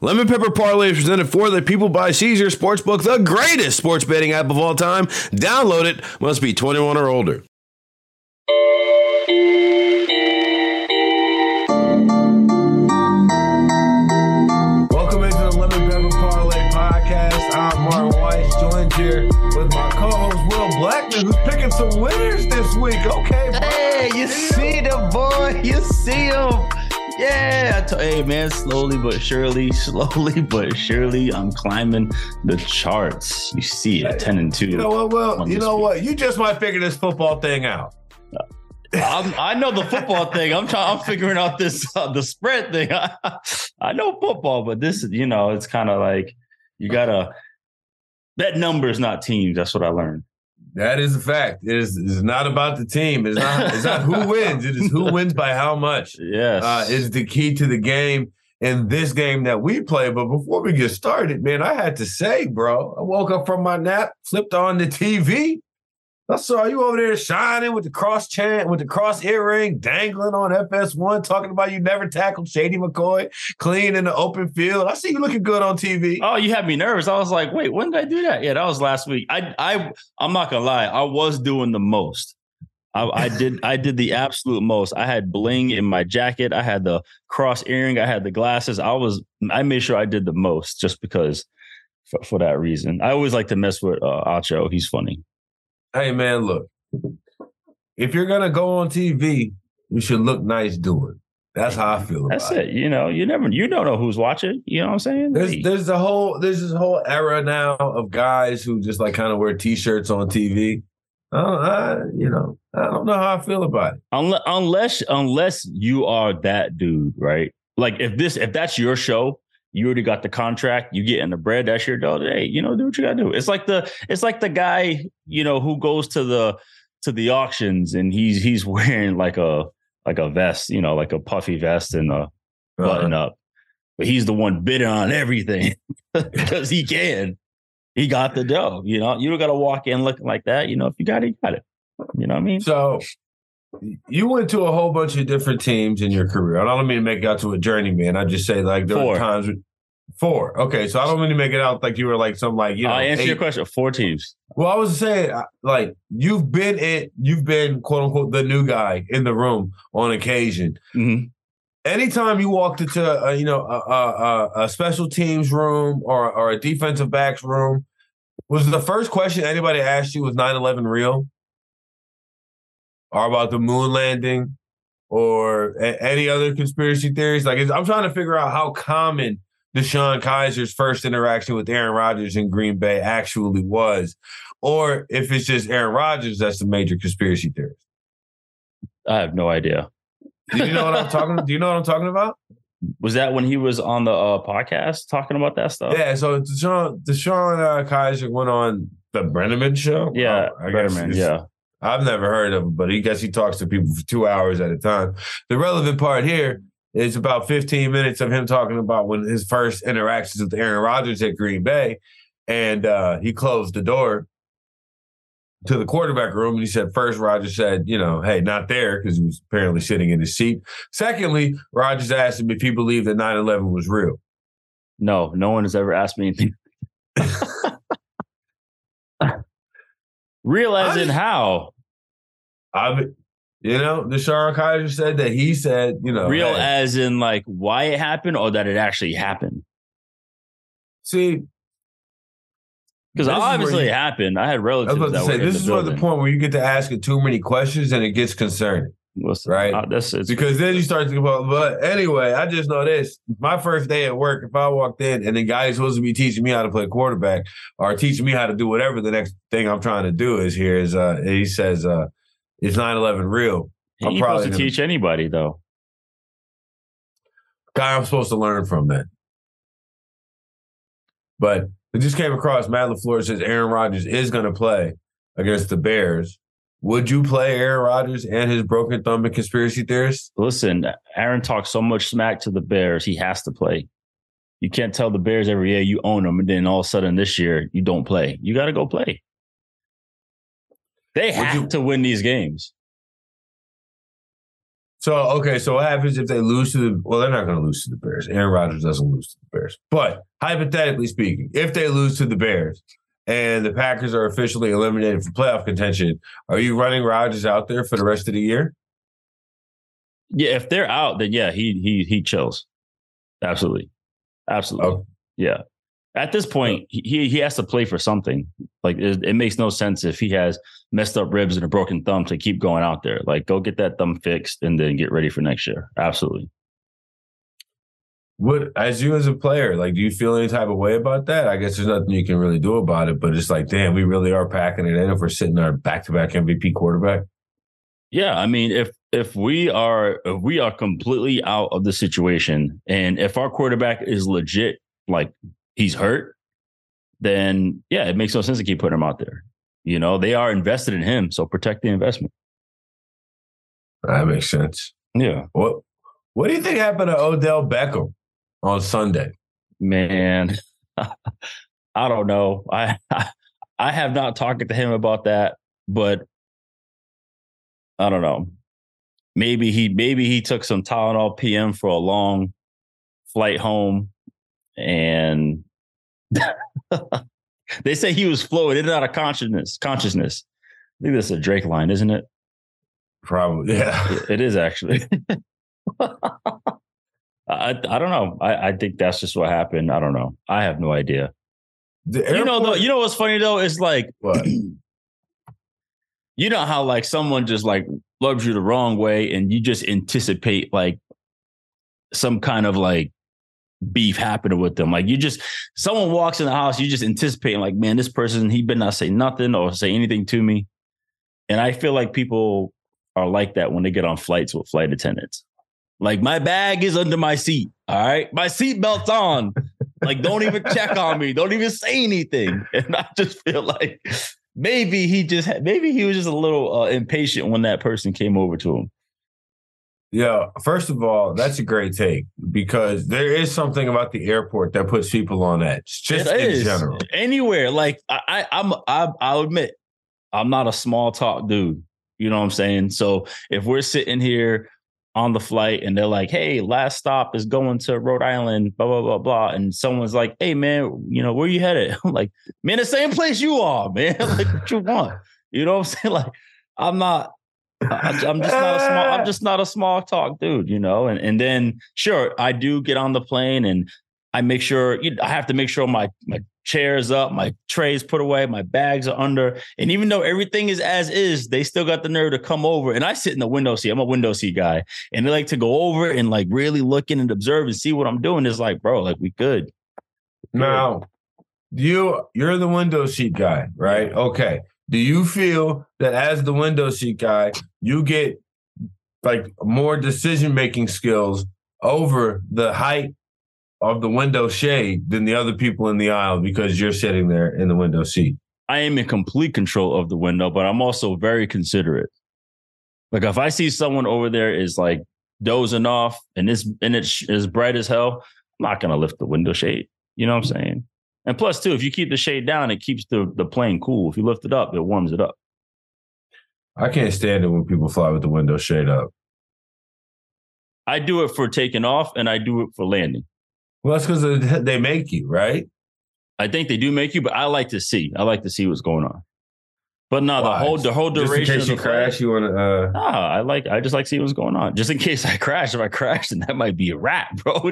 Lemon Pepper Parlay is presented for the people by Caesar Sportsbook, the greatest sports betting app of all time. Download it. Must be 21 or older. Welcome into the Lemon Pepper Parlay podcast. I'm Martin Weiss, joined here with my co-host Will Blackman, who's picking some winners this week. Okay, bro. Hey, you see the boy. You see him. Yeah. Hey, man, slowly but surely, I'm climbing the charts. You see it, 10-2. You know what, Will? You know what? You just might figure this football thing out. I know the football thing. I'm figuring out this the spread thing. I know football, but this, it's kind of like you gotta bet numbers, not teams. That's what I learned. That is a fact. It's not about the team. It's not who wins. It is who wins by how much. Yes, is the key to the game in this game that we play. But before we get started, man, I had to say, bro, I woke up from my nap, flipped on the TV. I saw you over there shining with the cross earring, dangling on FS1, talking about you never tackled Shady McCoy clean in the open field. I see you looking good on TV. Oh, you had me nervous. I was like, wait, when did I do that? Yeah, that was last week. I'm not gonna lie, I was doing the most. I did the absolute most. I had bling in my jacket. I had the cross earring. I had the glasses. I made sure I did the most just because for that reason. I always like to mess with Acho. He's funny. Hey, man, look, if you're going to go on TV, you should look nice doing it. That's how I feel about it. That's it. You don't know who's watching. You know what I'm saying? There's this whole era now of guys who just like kind of wear T-shirts on TV. I don't know how I feel about it. Unless you are that dude, right? Like if that's your show, you already got the contract, you get in the bread, that's your dough. Hey, do what you gotta do. It's like the guy, who goes to the auctions and he's wearing like a vest, like a puffy vest and a button up. But he's the one bidding on everything because he can. He got the dough. You don't gotta walk in looking like that. If you got it, you got it. You know what I mean? So you went to a whole bunch of different teams in your career. I don't mean to make it out to a journeyman. I just say like there were times with 4. Okay, so I don't mean to make it out like you were like some like I answer your question. 4 teams. Well, I was saying like you've been quote unquote the new guy in the room on occasion. Mm-hmm. Anytime you walked into a special teams room or a defensive backs room, was the first question anybody asked you was 9/11 real? Or about the moon landing, or any other conspiracy theories? Like, I'm trying to figure out how common DeShone Kizer's first interaction with Aaron Rodgers in Green Bay actually was, or if it's just Aaron Rodgers that's the major conspiracy theorist. I have no idea. Do you know what I'm talking about? Was that when he was on the podcast talking about that stuff? Yeah. So DeShone Kizer went on the Brenneman show. Yeah, Brenneman. Yeah. I've never heard of him, but he talks to people for 2 hours at a time. The relevant part here is about 15 minutes of him talking about when his first interactions with Aaron Rodgers at Green Bay, and he closed the door to the quarterback room, and he said, first, Rodgers said, hey, not there, because he was apparently sitting in his seat. Secondly, Rodgers asked him if he believed that 9/11 was real. No one has ever asked me anything. Real as in how? DeShone Kizer said that he said, real as in like why it happened or that it actually happened. See, because obviously it happened. I had relatives. I was about to say this is the point where you get to ask it too many questions and it gets concerning. Right? Because then you start thinking about, but anyway, I just know this. My first day at work, if I walked in and the guy is supposed to be teaching me how to play quarterback or teaching me how to do whatever the next thing I'm trying to do is here is he says, is 9/11 real? He's supposed to teach anybody, though. Guy I'm supposed to learn from then. But it just came across. Matt LaFleur says Aaron Rodgers is going to play against the Bears. Would you play Aaron Rodgers and his broken thumb and conspiracy theorists? Listen, Aaron talks so much smack to the Bears, he has to play. You can't tell the Bears every year you own them, and then all of a sudden this year you don't play. You got to go play. They have to win these games. So, okay, so what happens if they lose to the? Well, they're not going to lose to the Bears. Aaron Rodgers doesn't lose to the Bears. But hypothetically speaking, if they lose to the Bears and the Packers are officially eliminated from playoff contention, are you running Rodgers out there for the rest of the year? Yeah, if they're out, then yeah, he chills. Absolutely. Okay. Yeah. At this point, he has to play for something. Like it makes no sense if he has messed up ribs and a broken thumb to keep going out there. Like go get that thumb fixed and then get ready for next year. Absolutely. What, as you as a player, like, do you feel any type of way about that? I guess there's nothing you can really do about it, but it's like, damn, we really are packing it in if we're sitting our back-to-back MVP quarterback. Yeah, I mean, if we are completely out of the situation, and if our quarterback is legit, like he's hurt, then yeah, it makes no sense to keep putting him out there. You know, they are invested in him, so protect the investment. That makes sense. Yeah. What do you think happened to Odell Beckham on Sunday? Man, I don't know. I have not talked to him about that, but I don't know. Maybe he took some Tylenol PM for a long flight home, and they say he was floating in and out of consciousness. I think that's a Drake line, isn't it? Probably, yeah. It is actually. I don't know. I think that's just what happened. I don't know. I have no idea. You know what's funny though is like what? You know how like someone just like loves you the wrong way and you just anticipate like some kind of like beef happening with them. Like someone walks in the house, you just anticipating like, man, this person, he better not say nothing or say anything to me. And I feel like people are like that when they get on flights with flight attendants. Like my bag is under my seat. All right. My seatbelt's on. Like, don't even check on me. Don't even say anything. And I just feel like maybe he was just a little impatient when that person came over to him. Yeah. First of all, that's a great take because there is something about the airport that puts people on edge. Just in general. Anywhere. Like I'll admit, I'm not a small talk dude. You know what I'm saying? So if we're sitting here on the flight and they're like, hey, last stop is going to Rhode Island, blah, blah, blah, blah. And someone's like, hey, man, you know, where you headed? I'm like, man, the same place you are, man. Like, what you want? You know what I'm saying? Like, I'm just not a small talk dude, you know? And then sure, I do get on the plane and I make sure I have to make sure my chair's up, my tray's put away, my bags are under. And even though everything is as is, they still got the nerve to come over. And I sit in the window seat. I'm a window seat guy. And they like to go over and like really look in and observe and see what I'm doing. It's like, bro, like we good. Now, you're the window seat guy, right? Yeah. Okay. Do you feel that as the window seat guy, you get like more decision-making skills over the height of the window shade than the other people in the aisle because you're sitting there in the window seat? I am in complete control of the window, but I'm also very considerate. Like if I see someone over there is like dozing off and it's bright as hell, I'm not going to lift the window shade. You know what I'm saying? And plus too, if you keep the shade down, it keeps the plane cool. If you lift it up, it warms it up. I can't stand it when people fly with the window shade up. I do it for taking off and I do it for landing. Well, that's because they make you, right? I think they do make you, but I like to see. I like to see what's going on. But no, the whole duration. Just in case you crash, you want to. I just like to see what's going on. Just in case I crash. If I crash, then that might be a wrap, bro.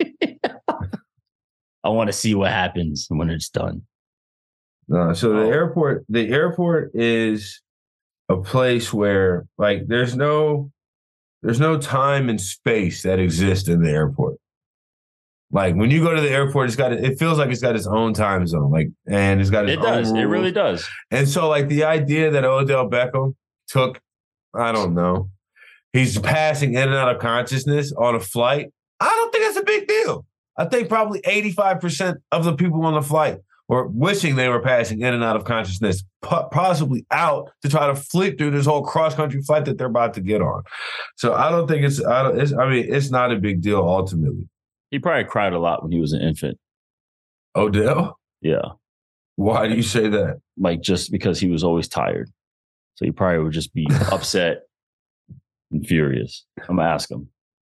I want to see what happens when it's done. No, so the airport is a place where like there's no time and space that exists in the airport. Like when you go to the airport, it feels like it's got its own time zone. Like, and it's got its own rules. It really does. And so like the idea that Odell Beckham took, I don't know, he's passing in and out of consciousness on a flight. I don't think that's a big deal. I think probably 85% of the people on the flight were wishing they were passing in and out of consciousness, possibly out to try to flip through this whole cross-country flight that they're about to get on. So I don't think it's not a big deal ultimately. He probably cried a lot when he was an infant. Odell? Yeah. Why do you say that? Like just because he was always tired. So he probably would just be upset I'm furious. I'm gonna ask him.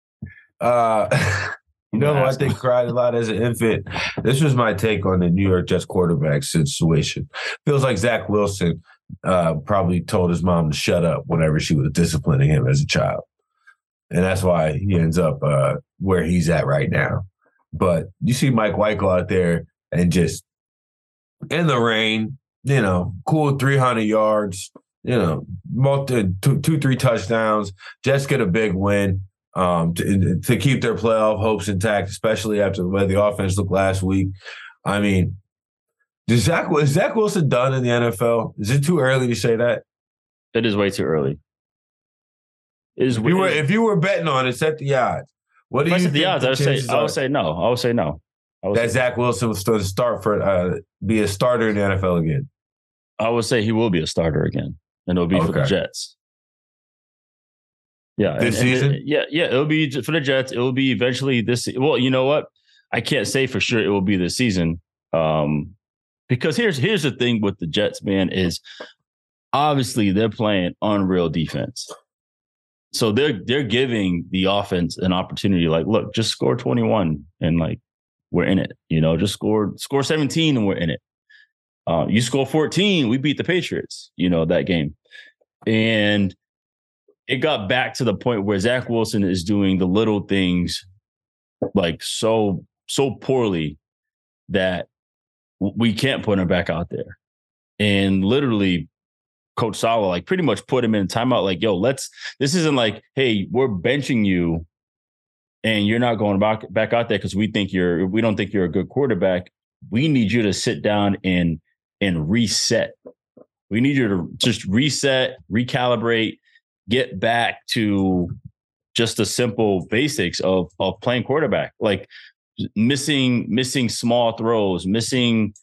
You know who I think cried a lot as an infant? This was my take on the New York Jets quarterback situation. Feels like Zach Wilson probably told his mom to shut up whenever she was disciplining him as a child. And that's why he ends up where he's at right now. But you see Mike White go out there and just in the rain, cool 300 yards, two, 3 touchdowns. Jets get a big win to keep their playoff hopes intact, especially after the way the offense looked last week. I mean, is Zach Wilson done in the NFL? Is it too early to say that? It is way too early. If you were betting on it, set the odds. What do you think the odds? I would say no. That Zach Wilson was still to start be a starter in the NFL again. I would say he will be a starter again, and it'll be for the Jets. Yeah, this season. It'll be for the Jets. It will be eventually this. Well, you know what? I can't say for sure it will be this season, because here's the thing with the Jets, man, is obviously they're playing unreal defense. So they're giving the offense an opportunity. Like, look, just score 21 and like we're in it. Just score 17 and we're in it. You score 14, we beat the Patriots. That game, and it got back to the point where Zach Wilson is doing the little things like so poorly that we can't put him back out there. And literally, Coach Saleh pretty much put him in timeout. Like, yo, this isn't like, hey, we're benching you and you're not going back out there because we don't think you're a good quarterback. We need you to sit down and reset. We need you to just reset, recalibrate, get back to just the simple basics of playing quarterback, like missing small throws, missing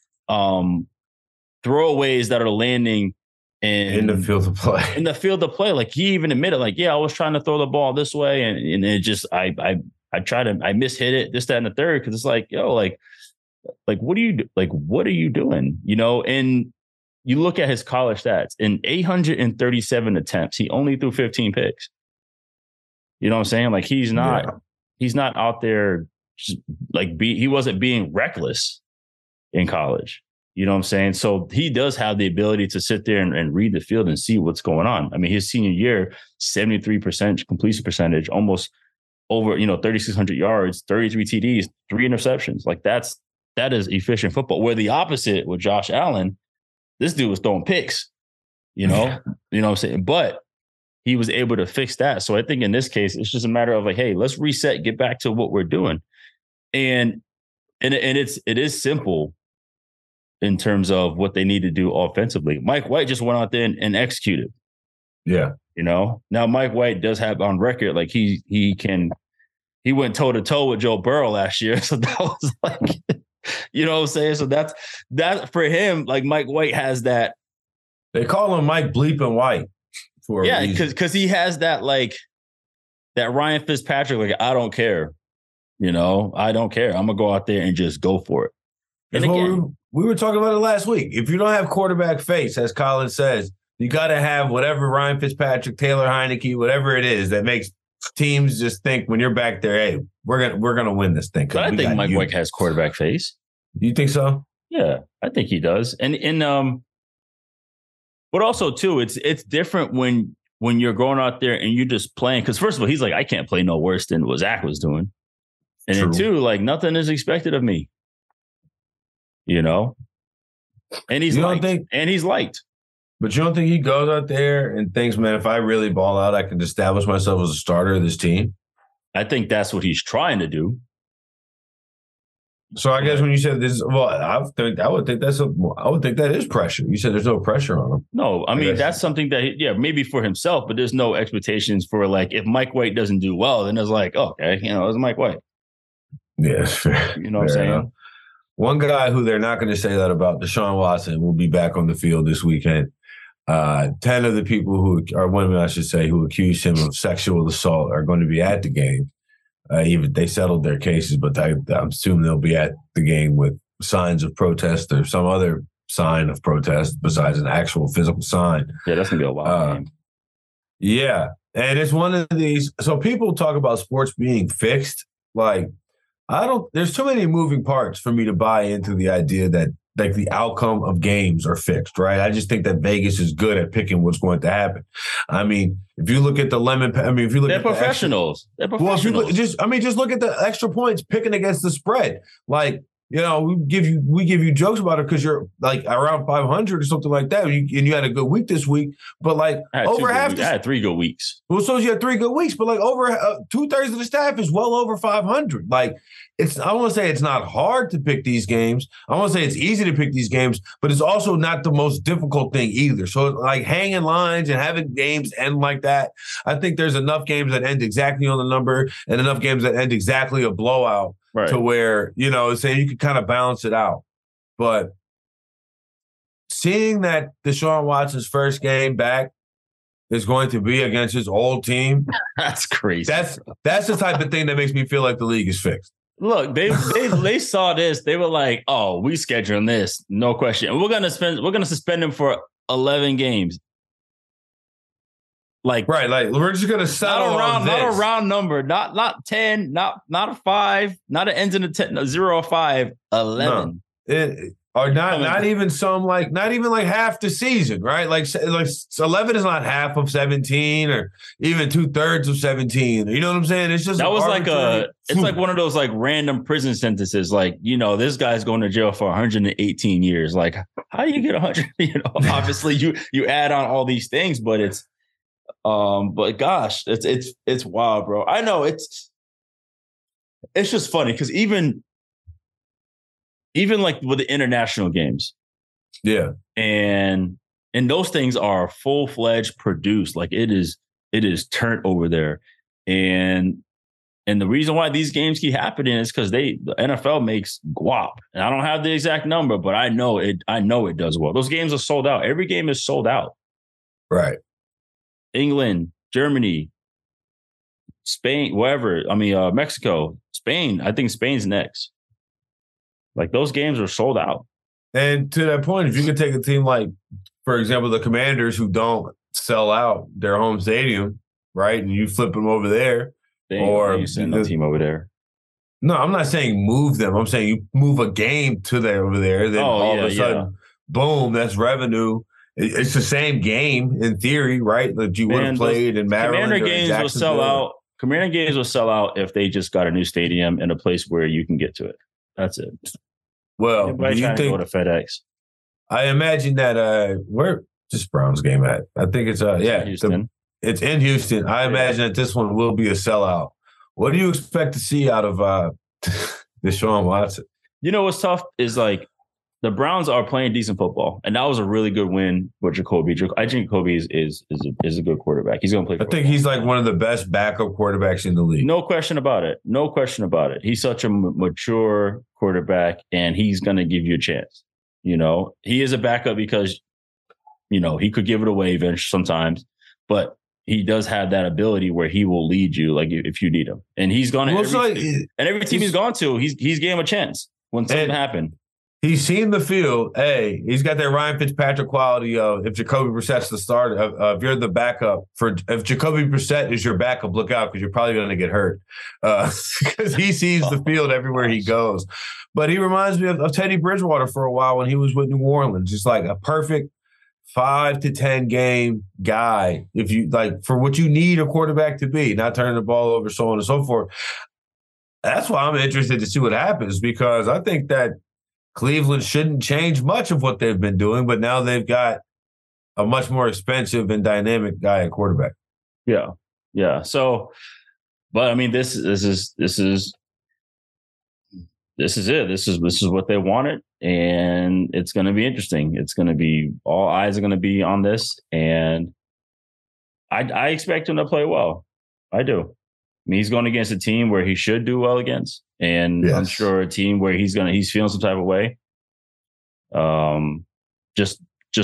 throwaways that are landing in the field of play. In the field of play, like he even admitted, like, yeah, I was trying to throw the ball this way, and it just I mishit it, this, that, and the third, because it's like, yo, like what are you doing? And you look at his college stats. In 837 attempts, he only threw 15 picks. You know what I'm saying? Like he's not out there just he wasn't being reckless in college. You know what I'm saying? So he does have the ability to sit there and read the field and see what's going on. I mean, his senior year, 73% completion percentage, almost over, 3,600 yards, 33 TDs, 3 interceptions. Like that is efficient football. Where the opposite with Josh Allen, this dude was throwing picks, you know what I'm saying? But he was able to fix that. So I think in this case, it's just a matter of like, hey, let's reset, get back to what we're doing. And it is simple in terms of what they need to do offensively. Mike White just went out there and executed. Yeah. Now Mike White does have on record, like he went toe to toe with Joe Burrow last year. So that was like, you know what I'm saying? So that for him, like Mike White has that. They call him Mike Bleeping White. Because he has that, like, that Ryan Fitzpatrick, like, I don't care. I don't care. I'm going to go out there and just go for it. And again, we were talking about it last week. If you don't have quarterback face, as Colin says, you got to have whatever Ryan Fitzpatrick, Taylor Heineke, whatever it is that makes teams just think when you're back there, hey, we're gonna win this thing. But I think Mike White has quarterback face. You think so? Yeah, I think he does. And but also too, it's different when you're going out there and you're just playing. Because first of all, he's like, I can't play no worse than what Zach was doing. And then two, like nothing is expected of me. And he's liked. But you don't think he goes out there and thinks, man, if I really ball out, I can establish myself as a starter of this team? I think that's what he's trying to do. So I guess when you said this, well, I would think that is pressure. You said there's no pressure on him. No, I mean, that's something that, maybe for himself, but there's no expectations for, like, if Mike White doesn't do well, then it's like, okay, it's Mike White. Yeah, fair. You know what I'm saying? Enough. One guy who they're not going to say that about, Deshaun Watson, will be back on the field this weekend. 10 of the people who are women, I should say, who accused him of sexual assault are going to be at the game. Even they settled their cases, but I'm assuming they'll be at the game with signs of protest or some other sign of protest besides an actual physical sign. Yeah, that's going to be a wild game. Yeah. And it's one of these. So people talk about sports being fixed. Like, I don't, there's too many moving parts for me to buy into the idea that like the outcome of games are fixed, right? I just think that Vegas is good at picking what's going to happen. I mean, if you look at the if you look They're at professionals. They're well, professionals. just look at the extra points picking against the spread. Like, we give you jokes about it because you're like around 500 or something like that, and you had a good week this week. But like over half, I had 3 good weeks. Well, so you had 3 good weeks, but like over 2/3 of the staff is well over 500. Like I want to say it's not hard to pick these games. I want to say it's easy to pick these games, but it's also not the most difficult thing either. So like hanging lines and having games end like that, I think there's enough games that end exactly on the number and enough games that end exactly a blowout to where, saying you could kind of balance it out. But seeing that Deshaun Watson's first game back is going to be against his old team. That's crazy. That's the type of thing that makes me feel like the league is fixed. Look, they saw this. They were like, "Oh, we scheduling this, no question. And we're gonna suspend him for 11 games." Like we're just gonna settle not a round number, not 10, not a 5, not an ends in a 10, 0 or 5, 11. No. Or not even not even like half the season, right? Like 11 is not half of 17 or even 2/3 of 17. You know what I'm saying? It's just that was it's like one of those like random prison sentences. Like, this guy's going to jail for 118 years. Like, how do you get 100? Obviously you add on all these things, but it's but gosh, it's wild, bro. I know it's just funny because even like with the international games. Yeah. And those things are full-fledged produced. Like it is turned over there. And the reason why these games keep happening is because the NFL makes guap. And I don't have the exact number, but I know it does well. Those games are sold out. Every game is sold out. Right. England, Germany, Spain, wherever. I mean, Mexico, Spain. I think Spain's next. Like those games are sold out. And to that point, if you could take a team like, for example, the Commanders who don't sell out their home stadium, right? And you flip them over there. Or you send the team over there. No, I'm not saying move them. I'm saying you move a game to there over there. Then all of a sudden, boom, that's revenue. It's the same game in theory, right? That you would have played in Maryland. Commander games will sell out. Commander games will sell out if they just got a new stadium and a place where you can get to it. That's it. Well, do you think to go to FedEx? I imagine that where this Browns game at? I think it's Houston. It's in Houston. I imagine that this one will be a sellout. What do you expect to see out of Deshaun Watson? What's tough is like the Browns are playing decent football, and that was a really good win with Jacoby. I think Jacoby is a good quarterback. He's going to play. I think he's like one of the best backup quarterbacks in the league. No question about it. No question about it. He's such a mature quarterback, and he's going to give you a chance. He is a backup because he could give it away eventually sometimes, but he does have that ability where he will lead you, like if you need him. And he's gone every team he's gone to, he's gave him a chance when something happened. He's seen the field. Hey, he's got that Ryan Fitzpatrick quality of if Jacoby Brissett's the starter, if you're the backup if Jacoby Brissett is your backup, look out because you're probably going to get hurt because he sees the field everywhere he goes. But he reminds me of Teddy Bridgewater for a while when he was with New Orleans, just like a perfect 5 to 10 game guy. If you like for what you need a quarterback to be, not turning the ball over, so on and so forth. That's why I'm interested to see what happens because I think that Cleveland shouldn't change much of what they've been doing, but now they've got a much more expensive and dynamic guy at quarterback. Yeah. Yeah. So, but I mean, this is it. This is what they wanted. And it's going to be interesting. It's going to be all eyes are going to be on this. And I expect him to play well. I do. I mean, he's going against a team where he should do well against. And yes. I'm sure a team where he's feeling some type of way. Just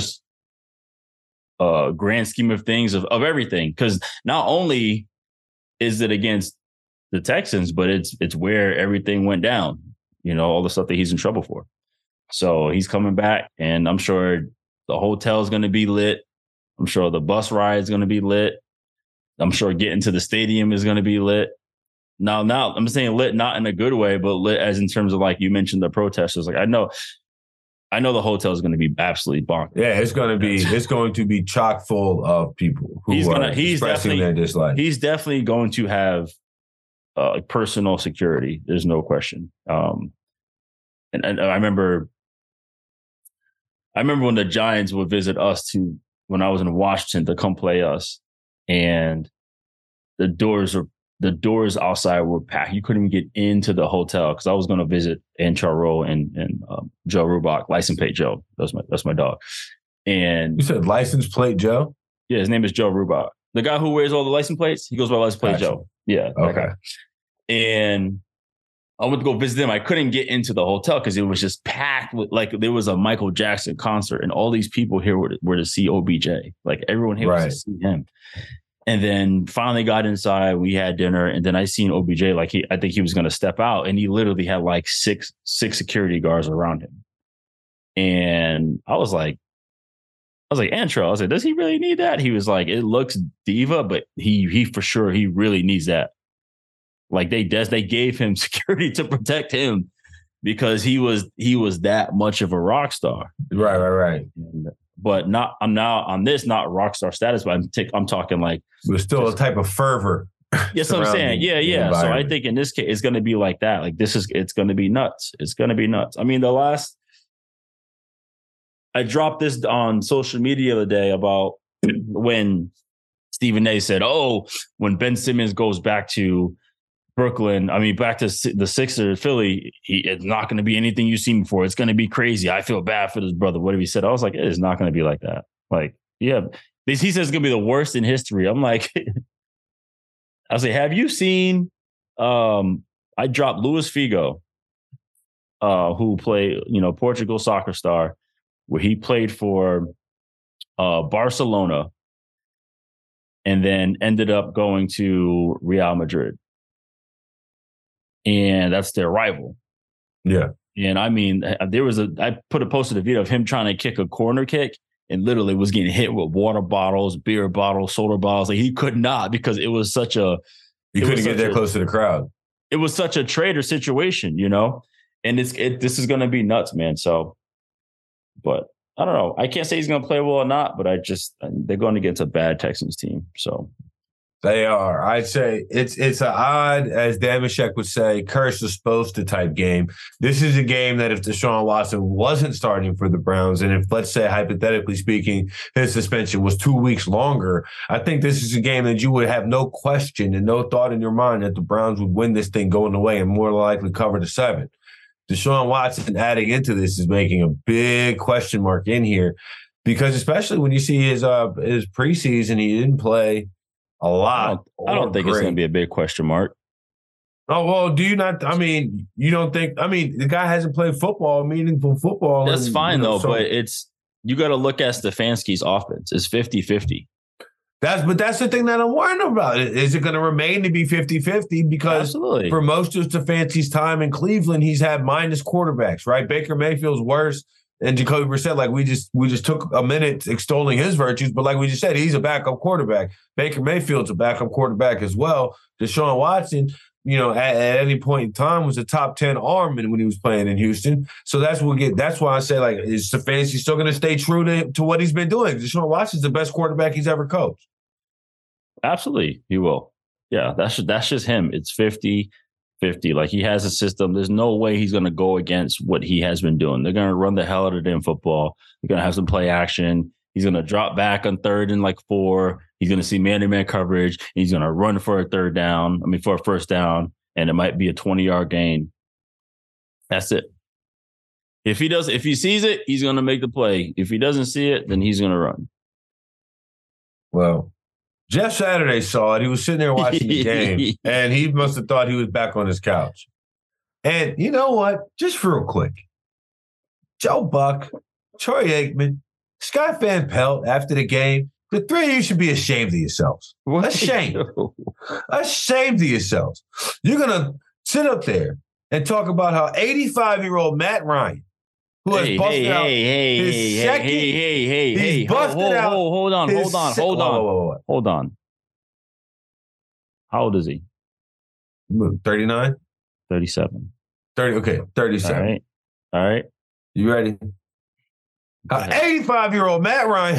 grand scheme of things of everything. Because not only is it against the Texans, but it's where everything went down. All the stuff that he's in trouble for. So he's coming back, and I'm sure the hotel is going to be lit. I'm sure the bus ride is going to be lit. I'm sure getting to the stadium is going to be lit. Now I'm saying lit not in a good way, but lit as in terms of like you mentioned the protesters. Like I know the hotel is going to be absolutely bonkers. Yeah, it's going to be chock full of people who are expressing their dislike. He's definitely going to have personal security. There's no question. And I remember when the Giants would visit us when I was in Washington to come play us, and the doors outside were packed. You couldn't even get into the hotel because I was going to visit Ancharo and Joe Rubach, license plate Joe. That's my dog. And you said license plate Joe? Yeah, his name is Joe Rubach. The guy who wears all the license plates, he goes by license plate Joe. Yeah. Okay. And I went to go visit them. I couldn't get into the hotel because it was just packed with, like, there was a Michael Jackson concert and all these people here were to see OBJ. Like everyone here was to see him. And then finally got inside. We had dinner, and then I seen OBJ. Like I think he was going to step out, and he literally had like six security guards around him. And I was like, Antro. I was like, does he really need that? He was like, it looks diva, but he for sure he really needs that. Like they gave him security to protect him because he was that much of a rock star. Right. But not rock star status, but I'm talking like there's still a type of fervor. Yes, I'm saying. Yeah. So I think in this case it's going to be like that. Like it's going to be nuts. It's going to be nuts. I mean, I dropped this on social media the other day about when Stephen A said, "Oh, when Ben Simmons goes back to Brooklyn, back to the Sixers, Philly, it's not going to be anything you've seen before. It's going to be crazy. I feel bad for this brother." Whatever he said, I was like, it is not going to be like that. Like, yeah, he says it's going to be the worst in history. I'm like, I was like, have you seen? I dropped Luis Figo, who played, Portugal soccer star, where he played for Barcelona, and then ended up going to Real Madrid. And that's their rival. Yeah. And I posted a video of him trying to kick a corner kick and literally was getting hit with water bottles, beer bottles, soda bottles. Like he could not, because it was such a, you couldn't get that close to the crowd. It was such a traitor situation, and this is going to be nuts, man. So, but I don't know. I can't say he's going to play well or not, but they're going against a bad Texans team. So. They are. I'd say it's an odd, as Damashek would say, curse is supposed to type game. This is a game that if Deshaun Watson wasn't starting for the Browns, and if, let's say, hypothetically speaking, his suspension was 2 weeks longer, I think this is a game that you would have no question and no thought in your mind that the Browns would win this thing going away and more likely cover the 7. Deshaun Watson adding into this is making a big question mark in here, because especially when you see his preseason, he didn't play a lot. I don't think it's going to be a big question mark. Oh, well, do you not? I mean, you don't think? I mean, the guy hasn't played meaningful football. That's fine, though, but you got to look at Stefanski's offense. It's 50-50. That's the thing that I'm worrying about. Is it going to remain to be 50-50? Because Absolutely. For most of Stefanski's time in Cleveland, he's had minus quarterbacks, right? Baker Mayfield's worse. And Jacoby Brissett, like we just took a minute extolling his virtues, but like we just said, he's a backup quarterback. Baker Mayfield's a backup quarterback as well. Deshaun Watson, at any point in time was a top 10 arm when he was playing in Houston. So that's why I say, like, is Stefanski still going to stay true to what he's been doing? Deshaun Watson's the best quarterback he's ever coached. Absolutely, he will. Yeah, that's just him. It's 50-50. Like, he has a system. There's no way he's going to go against what he has been doing. They're going to run the hell out of damn football. They're going to have some play action. He's going to drop back on 3rd and 4. He's going to see man-to-man coverage. He's going to run for a first down, and it might be a 20-yard gain. That's it. If he sees it, he's going to make the play. If he doesn't see it, then he's going to run. Well, Jeff Saturday saw it. He was sitting there watching the game, and he must have thought he was back on his couch. And you know what? Just real quick, Joe Buck, Troy Aikman, Scott Van Pelt after the game, the three of you should be ashamed of yourselves. Ashamed of yourselves. You're going to sit up there and talk about how 85-year-old Matt Ryan, who has busted out his second. He's busted out. Hold on. How old is he? 39? 37. 30. Okay, 37. All right. You ready? 85-year-old Matt Ryan.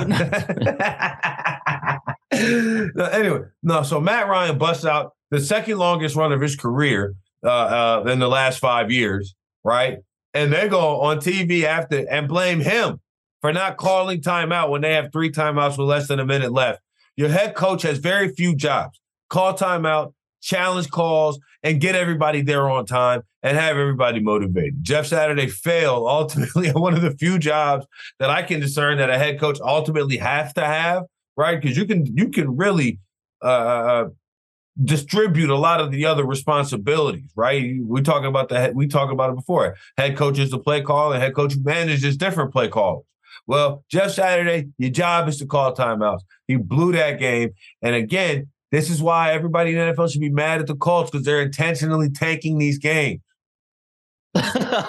So Matt Ryan busts out the second longest run of his career in the last 5 years, right? And they go on TV after and blame him for not calling timeout when they have 3 timeouts with less than a minute left. Your head coach has very few jobs. Call timeout, challenge calls, and get everybody there on time and have everybody motivated. Jeff Saturday failed ultimately at one of the few jobs that I can discern that a head coach ultimately has to have, right? Because you can really distribute a lot of the other responsibilities, right? We talk about it before. Head coach is the play call, and head coach manages different play callers. Well, Jeff Saturday, your job is to call timeouts. He blew that game, and again, this is why everybody in the NFL should be mad at the Colts, because they're intentionally tanking these games. Am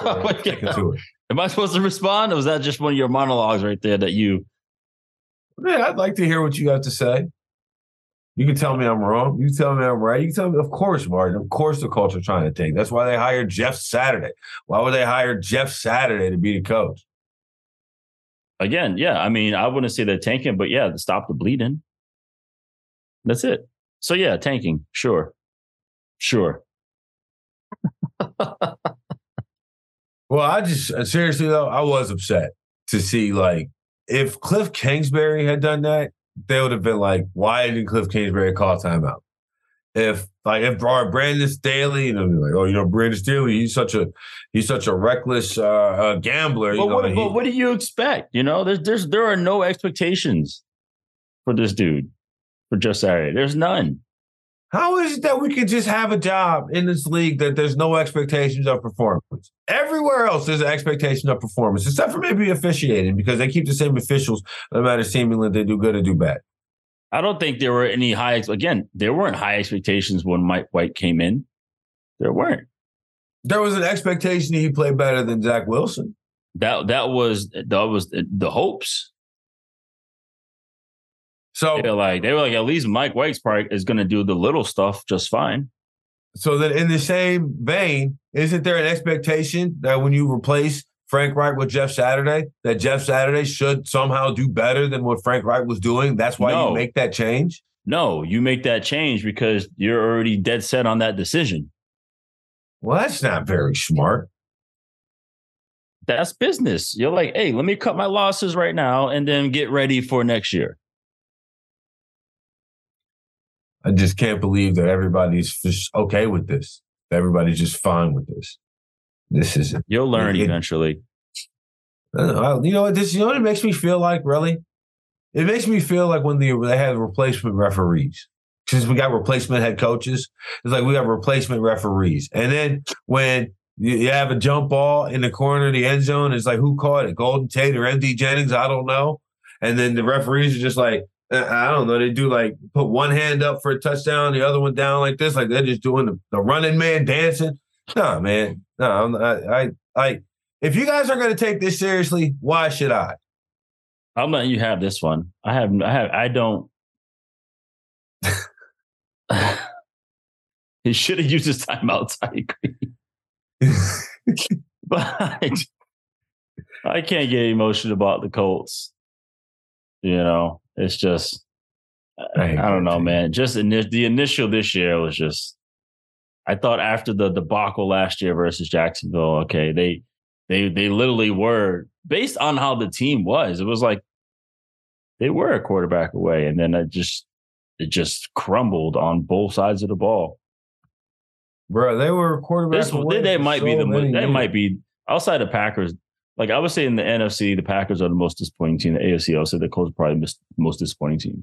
I supposed to respond, or was that just one of your monologues right there that you? Man, I'd like to hear what you have to say. You can tell me I'm wrong. You can tell me I'm right. You can tell me, of course, Martin. Of course the Colts are trying to tank. That's why they hired Jeff Saturday. Why would they hire Jeff Saturday to be the coach? Again, yeah. I mean, I wouldn't say they're tanking, but yeah, to stop the bleeding. That's it. So yeah, tanking. Sure. Well, I just seriously though, I was upset to see, like, if Cliff Kingsbury had done that, they would have been like, why didn't Cliff Kingsbury call timeout? If Brandon Staley, you know, Brandon Staley, he's such a reckless gambler. But what do you expect? You know, there are no expectations for this dude, for Jeff Saturday. There's none. How is it that we can just have a job in this league that there's no expectations of performance? Everywhere else, there's an expectation of performance, except for maybe officiating, because they keep the same officials no matter seemingly if they do good or do bad. I don't think there were any there weren't high expectations when Mike White came in. There weren't. There was an expectation he played better than Zach Wilson. That was the hopes. So they were like, at least Mike White's part is going to do the little stuff just fine. So then, in the same vein, isn't there an expectation that when you replace Frank Reich with Jeff Saturday, that Jeff Saturday should somehow do better than what Frank Reich was doing? That's why you make that change? No, you make that change because you're already dead set on that decision. Well, that's not very smart. That's business. You're like, hey, let me cut my losses right now and then get ready for next year. I just can't believe that everybody's just okay with this. Everybody's just fine with this. This is it. You'll learn eventually. You know what? It makes me feel like, really? It makes me feel like when they had replacement referees. Since we got replacement head coaches, it's like we got replacement referees. And then when you have a jump ball in the corner of the end zone, it's like, who caught it? Golden Tate or MD Jennings? I don't know. And then the referees are just like, I don't know. They do like put one hand up for a touchdown, the other one down like this, like they're just doing the running man dancing. Nah, man. No, I if you guys are going to take this seriously, why should I? I'm letting you have this one. I don't. He should have used his timeouts. I agree. But I can't get emotional about the Colts. You know, it's just, I don't know, man. Just the initial this year was just, I thought after the debacle last year versus Jacksonville, okay, they literally were, based on how the team was, it was like they were a quarterback away. And then it just crumbled on both sides of the ball. Bro, they were a quarterback away. They might be outside of Packers. Like I would say in the NFC, the Packers are the most disappointing team. The AFC, I would say the Colts are probably the most disappointing team.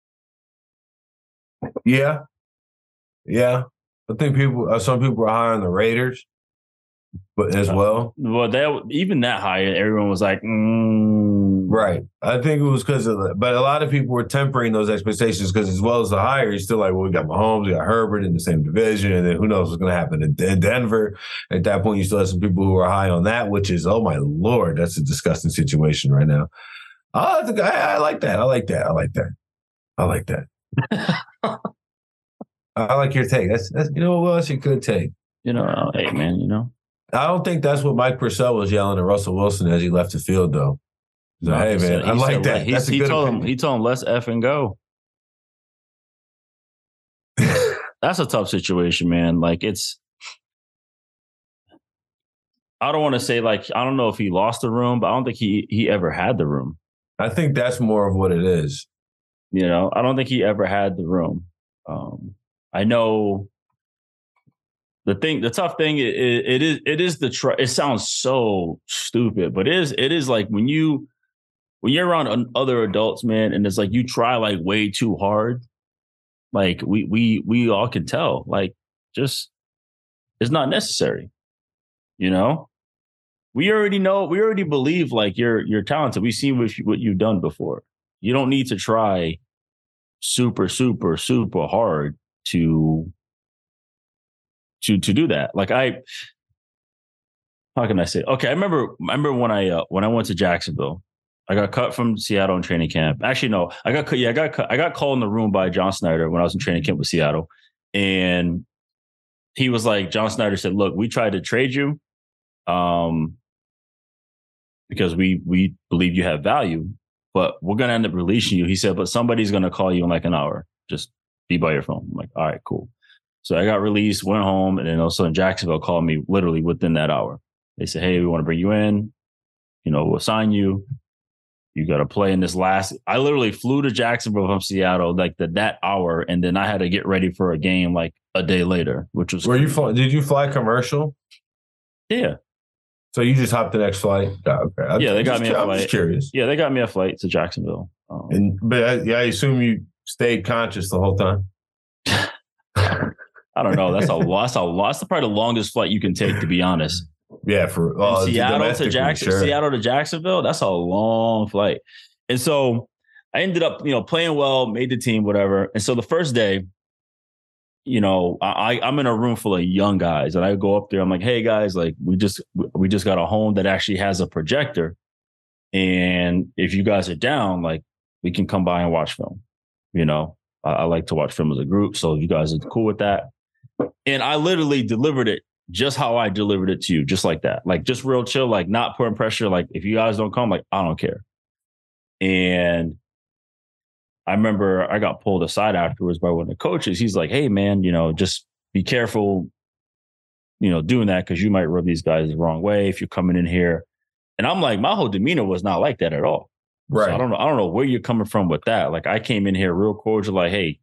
Yeah. I think some people are high on the Raiders, but as well. Well, even that high, everyone was like, Right. I think it was because of that. But a lot of people were tempering those expectations because as well as the higher, you're still like, well, we got Mahomes, we got Herbert in the same division, and then who knows what's going to happen in Denver. At that point, you still have some people who are high on that, which is, oh my Lord, that's a disgusting situation right now. I like that. I like your take. That's you know what else you could take. Hey man, I don't think that's what Mike Purcell was yelling at Russell Wilson as he left the field, though. So, no, hey, man, I like that. That's a good opinion. He told him let's F and go. That's a tough situation, man. Like I don't want to say like I don't know if he lost the room, but I don't think he ever had the room. I think that's more of what it is. I don't think he ever had the room. I know the tough thing it is it sounds so stupid, but it is like when you're around other adults, man, and it's like you try like way too hard. Like we all can tell, like just it's not necessary. We already believe like you're talented. We've seen what you've done before. You don't need to try super, super, super hard to do that. Like how can I say? Okay, I remember when I went to Jacksonville, I got cut from Seattle in training camp. Actually, no, I got cut. Yeah, I got called in the room by John Snyder when I was in training camp with Seattle, and he was like, John Snyder said, "Look, we tried to trade you, because we believe you have value, but we're gonna end up releasing you." He said, "But somebody's gonna call you in like an hour. Just be by your phone." I'm like, all right, cool. So I got released, went home, and then also in Jacksonville called me literally within that hour. They said, "Hey, we want to bring you in. We'll sign you. You got to play in this last." I literally flew to Jacksonville from Seattle like that hour, and then I had to get ready for a game like a day later, which was. Did you fly commercial? Yeah. So you just hopped the next flight? Okay. They got me a flight. I'm just curious. Yeah, they got me a flight to Jacksonville. But I assume you stayed conscious the whole time. I don't know. That's a lot. That's probably the longest flight you can take, to be honest. Yeah, Seattle to Jacksonville. Sure. Seattle to Jacksonville. That's a long flight. And so I ended up, playing well, made the team, whatever. And so the first day, I'm in a room full of young guys, and I go up there. I'm like, "Hey guys, like we just got a home that actually has a projector, and if you guys are down, like we can come by and watch film. I like to watch film as a group, so if you guys are cool with that." And I literally delivered it just how I delivered it to you, just like that, like just real chill, like not putting pressure. Like if you guys don't come, like I don't care. And I remember I got pulled aside afterwards by one of the coaches. He's like, "Hey, man, just be careful, doing that because you might rub these guys the wrong way if you're coming in here." And I'm like, my whole demeanor was not like that at all. Right. So I don't know where you're coming from with that. Like I came in here real cordial, like, "Hey,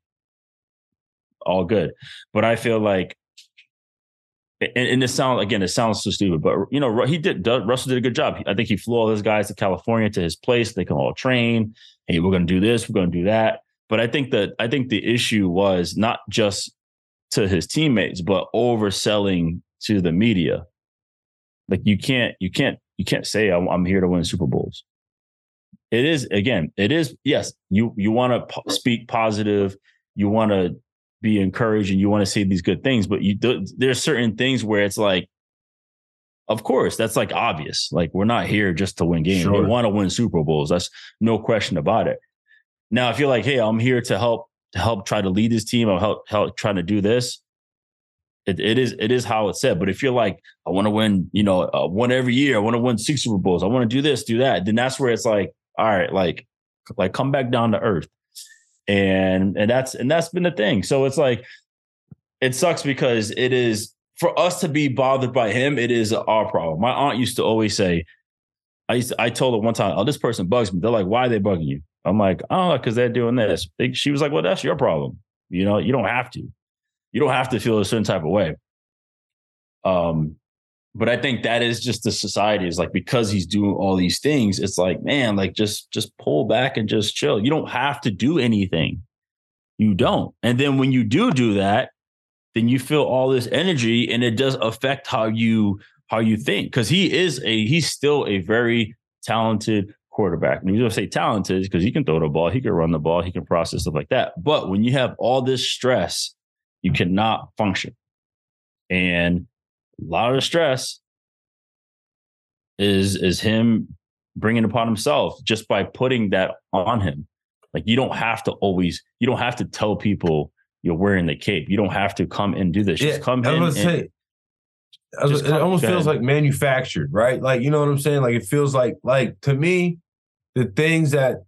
all good." But I feel like, and it sounds so stupid, but Russell did a good job. I think he flew all those guys to California to his place. They can all train. Hey, we're going to do this. We're going to do that. But I think the issue was not just to his teammates, but overselling to the media. Like you can't say I'm here to win Super Bowls. It is, yes, you want to speak positive. You want to be encouraged and you want to say these good things, but there's certain things where it's like, of course, that's like obvious. Like we're not here just to win games. Sure. We want to win Super Bowls. That's no question about it. Now, if you're like, "Hey, I'm here to help try to lead this team. I'll help trying to do this." It is how it's said. But if you're like, "I want to win, one every year. I want to win 6 Super Bowls. I want to do this, do that," then that's where it's like, all right, like come back down to earth. And that's been the thing. So it's like, it sucks because it is for us to be bothered by him. It is our problem. My aunt used to always say, I told her one time, "Oh, this person bugs me." They're like, "Why are they bugging you?" I'm like, "Oh, because they're doing this." She was like, "Well, that's your problem. You don't have to. You don't have to feel a certain type of way." But I think that is just the society is like, because he's doing all these things, it's like, man, like just pull back and just chill. You don't have to do anything. You don't. And then when you do that, then you feel all this energy and it does affect how you think. Because he's still a very talented quarterback. And you don't say talented because he can throw the ball, he can run the ball, he can process stuff like that. But when you have all this stress, you cannot function. And a lot of the stress is him bringing upon himself just by putting that on him. Like you don't have to tell people you're wearing the cape. You don't have to come and do this. Just come in. It almost feels like manufactured, right? Like, you know what I'm saying? Like, it feels like to me, the things that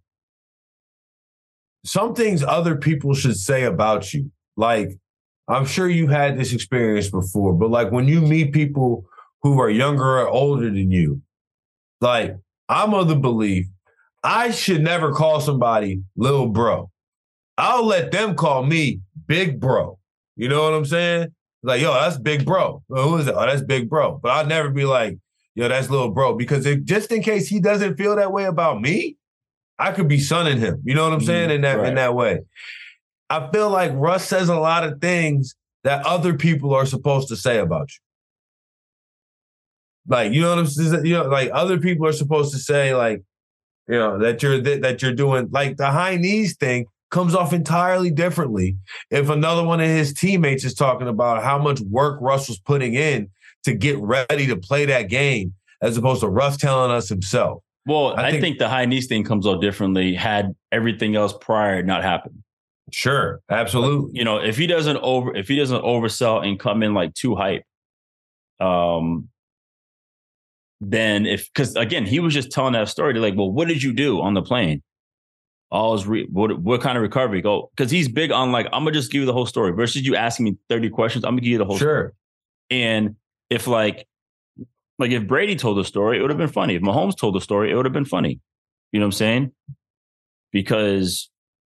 some things other people should say about you. Like, I'm sure you had this experience before, but like when you meet people who are younger or older than you, like, I'm of the belief I should never call somebody little bro. I'll let them call me big bro. You know what I'm saying? Like, yo, that's big bro. Well, who is it? Oh, that's big bro. But I'll never be like, yo, that's little bro. Because just in case he doesn't feel that way about me, I could be sunning him. You know what I'm saying? In that way. I feel like Russ says a lot of things that other people are supposed to say about you. Like, you know what I'm saying? You know, like other people are supposed to say, like, you know, that you're doing, like the high knees thing comes off entirely differently if another one of his teammates is talking about how much work Russ was putting in to get ready to play that game, as opposed to Russ telling us himself. Well, I think the high knees thing comes out differently had everything else prior not happened. Sure, absolutely. But, you know, if he doesn't oversell and come in like too hype, then because again, he was just telling that story. They're like, well, what did you do on the plane? What kind of recovery? Go, because he's big on like, I'm gonna just give you the whole story versus you asking me 30 questions. I'm gonna give you the whole story. And if like if Brady told the story, it would have been funny. If Mahomes told the story, it would have been funny. You know what I'm saying? Because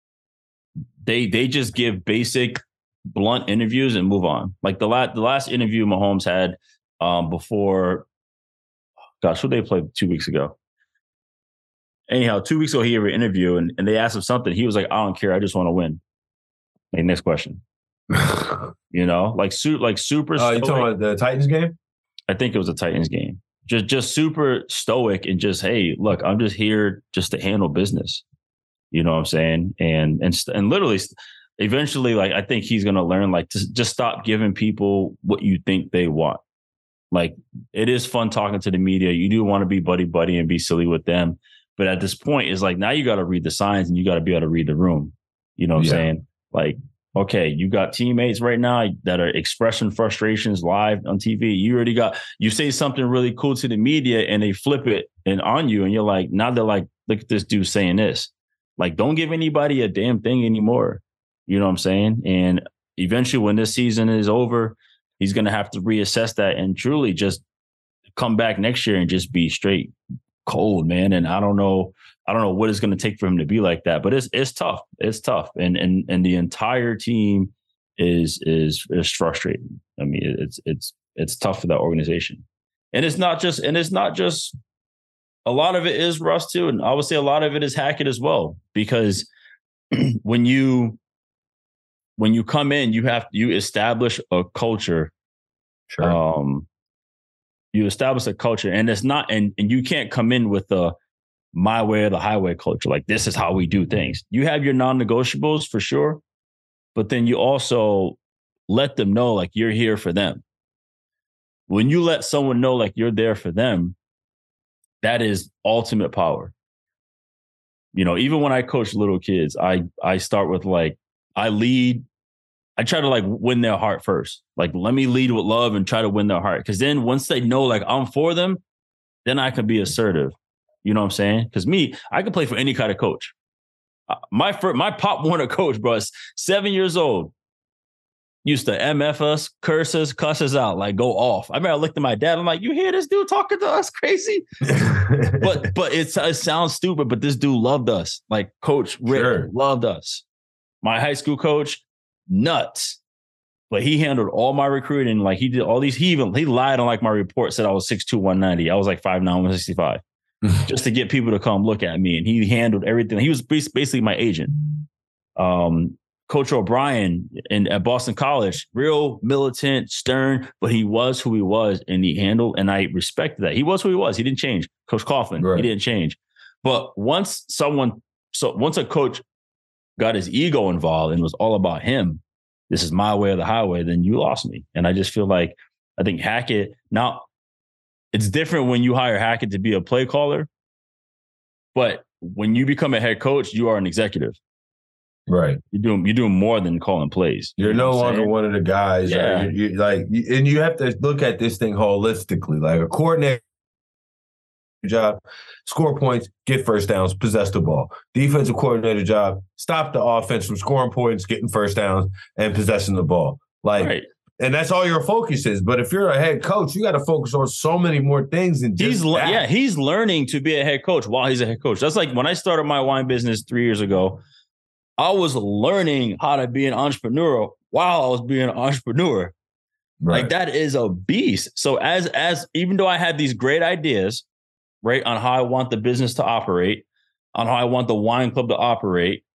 they just give basic, blunt interviews and move on. Like the last interview Mahomes had before, gosh, who they played 2 weeks ago? Anyhow, 2 weeks ago, he gave an interview and they asked him something. He was like, I don't care. I just want to win. Like, next question. You know, like super. You talking about the Titans game? I think it was a Titans game. Just super stoic and just, hey, look, I'm just here just to handle business. You know what I'm saying? And literally, eventually, like I think he's gonna learn, like, to just stop giving people what you think they want. Like, it is fun talking to the media. You do want to be buddy and be silly with them. But at this point, it's like, now you got to read the signs and you got to be able to read the room. You know what I'm saying? Like, okay, you got teammates right now that are expressing frustrations live on TV. You say something really cool to the media and they flip it and on you. And you're like, now they're like, look at this dude saying this. Like, don't give anybody a damn thing anymore. You know what I'm saying? And eventually when this season is over, he's going to have to reassess that and truly just come back next year and just be straight cold, man. And I don't know what it's going to take for him to be like that, but it's tough. It's tough. And the entire team is frustrating. I mean, it's tough for that organization. And it's not just a lot of it is Russ too. And I would say a lot of it is Hackett as well, because when you come in, you establish a culture. Sure. You establish a culture, and it's not, and you can't come in with the my way or the highway culture. Like, this is how we do things. You have your non-negotiables for sure, but then you also let them know, like, you're here for them. When you let someone know, like, you're there for them, that is ultimate power. You know, even when I coach little kids, I start with, like, I try to, like, win their heart first. Like, let me lead with love and try to win their heart. Because then once they know, like, I'm for them, then I can be assertive. You know what I'm saying? Because I can play for any kind of coach. My Pop Warner coach, bro, is 7 years old. Used to MF us, curse us, cuss us out, like, go off. I remember I looked at my dad. I'm like, you hear this dude talking to us crazy? but it sounds stupid, but this dude loved us. Like, Coach Rick loved us. My high school coach, nuts. But he handled all my recruiting. Like, he did all these. He lied on, like, my report, said I was 6'2", 190. I was like 5'9", 165. Just to get people to come look at me. And he handled everything. He was basically my agent. Coach O'Brien at Boston College, real militant, stern, but he was who he was, and he handled, and I respected that. He was who he was. He didn't change. Coach Coughlin, He didn't change. But once a coach got his ego involved and it was all about him, this is my way or the highway, then you lost me. And I just feel like, I think Hackett, now it's different when you hire Hackett to be a play caller, but when you become a head coach, you are an executive. Right. You're doing more than calling plays. You're no longer one of the guys. Yeah. And you have to look at this thing holistically. Like a coordinator job, score points, get first downs, possess the ball. Defensive coordinator job, stop the offense from scoring points, getting first downs, and possessing the ball. Right. And that's all your focus is. But if you're a head coach, you got to focus on so many more things than just that. He's learning to be a head coach while he's a head coach. That's like when I started my wine business 3 years ago, I was learning how to be an entrepreneur while I was being an entrepreneur. Right. Like that is a beast. So as even though I had these great ideas, right, on how I want the business to operate, on how I want the wine club to operate,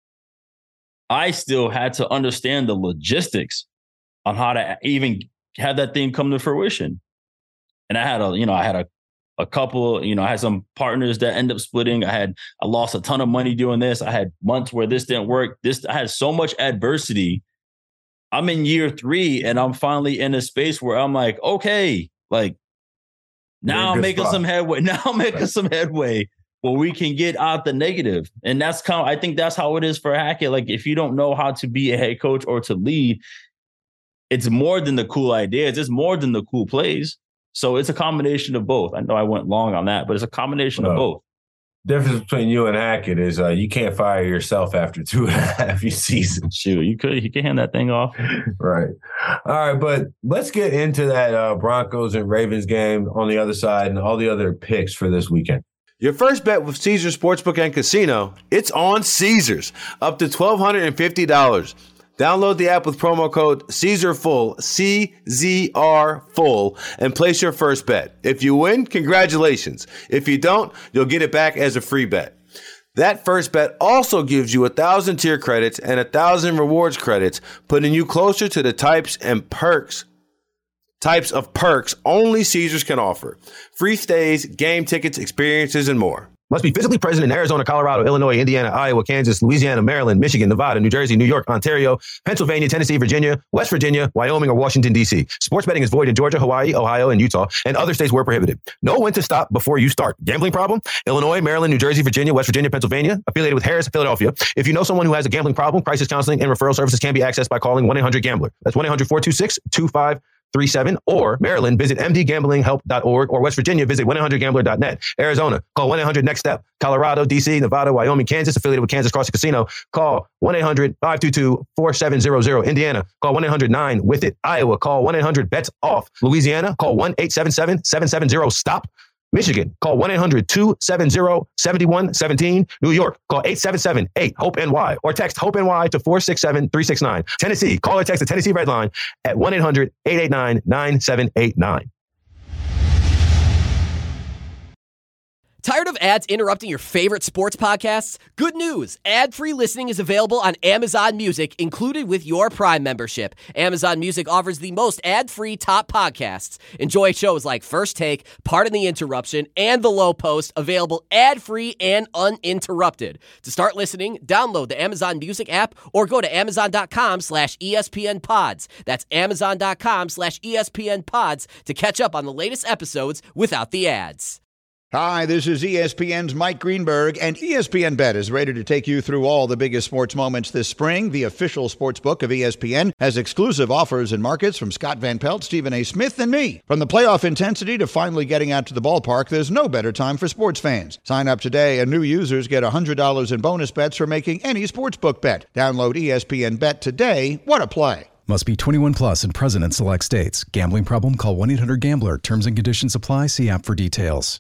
I still had to understand the logistics on how to even have that thing come to fruition. And I had a couple, I had some partners that end up splitting. I lost a ton of money doing this. I had months where this didn't work. I had so much adversity. I'm in year 3 and I'm finally in a space where I'm like, okay, like now I'm making some headway. Now I'm making some headway where we can get out the negative. And I think that's how it is for Hackett. Like if you don't know how to be a head coach or to lead, it's more than the cool ideas. It's more than the cool plays. So it's a combination of both. I know I went long on that, but it's a combination of both. Difference between you and Hackett is you can't fire yourself after 2.5 seasons. Shoot, you can hand that thing off. Right. All right, but let's get into that Broncos and Ravens game on the other side and all the other picks for this weekend. Your first bet with Caesars Sportsbook and Casino, it's on Caesars, up to $1,250. Download the app with promo code CZRFULL, CZR-FULL, and place your first bet. If you win, congratulations. If you don't, you'll get it back as a free bet. That first bet also gives you 1,000 tier credits and 1,000 rewards credits, putting you closer to the types of perks only Caesars can offer. Free stays, game tickets, experiences, and more. Must be physically present in Arizona, Colorado, Illinois, Indiana, Iowa, Kansas, Louisiana, Maryland, Michigan, Nevada, New Jersey, New York, Ontario, Pennsylvania, Tennessee, Virginia, West Virginia, Wyoming, or Washington, D.C. Sports betting is void in Georgia, Hawaii, Ohio, and Utah, and other states where prohibited. Know when to stop before you start. Gambling problem? Illinois, Maryland, New Jersey, Virginia, West Virginia, Pennsylvania, affiliated with Harris, Philadelphia. If you know someone who has a gambling problem, crisis counseling and referral services can be accessed by calling 1-800-GAMBLER. That's 1-800-426-2537, or Maryland, visit mdgamblinghelp.org, or West Virginia, visit 1-800-GAMBLER.net. Arizona, call 1-800-NEXT-STEP. Colorado, D.C., Nevada, Wyoming, Kansas, affiliated with Kansas Crossing Casino, call 1-800-522-4700. Indiana, call 1-800-9-WITH-IT. Iowa, call 1-800-BETS-OFF. Louisiana, call 1-877-770-STOP. Michigan, call 1-800-270-7117. New York, call 877-8-HOPE-NY, or text HOPE-NY to 467-369. Tennessee, call or text the Tennessee Red Line at 1-800-889-9789. Tired of ads interrupting your favorite sports podcasts? Good news! Ad-free listening is available on Amazon Music, included with your Prime membership. Amazon Music offers the most ad-free top podcasts. Enjoy shows like First Take, Pardon the Interruption, and The Low Post, available ad-free and uninterrupted. To start listening, download the Amazon Music app or go to amazon.com/ESPN Pods. That's amazon.com/ESPN Pods to catch up on the latest episodes without the ads. Hi, this is ESPN's Mike Greenberg, and ESPN Bet is ready to take you through all the biggest sports moments this spring. The official sports book of ESPN has exclusive offers and markets from Scott Van Pelt, Stephen A. Smith, and me. From the playoff intensity to finally getting out to the ballpark, there's no better time for sports fans. Sign up today, and new users get $100 in bonus bets for making any sportsbook bet. Download ESPN Bet today. What a play. Must be 21 plus and present in select states. Gambling problem? Call 1-800-GAMBLER. Terms and conditions apply. See app for details.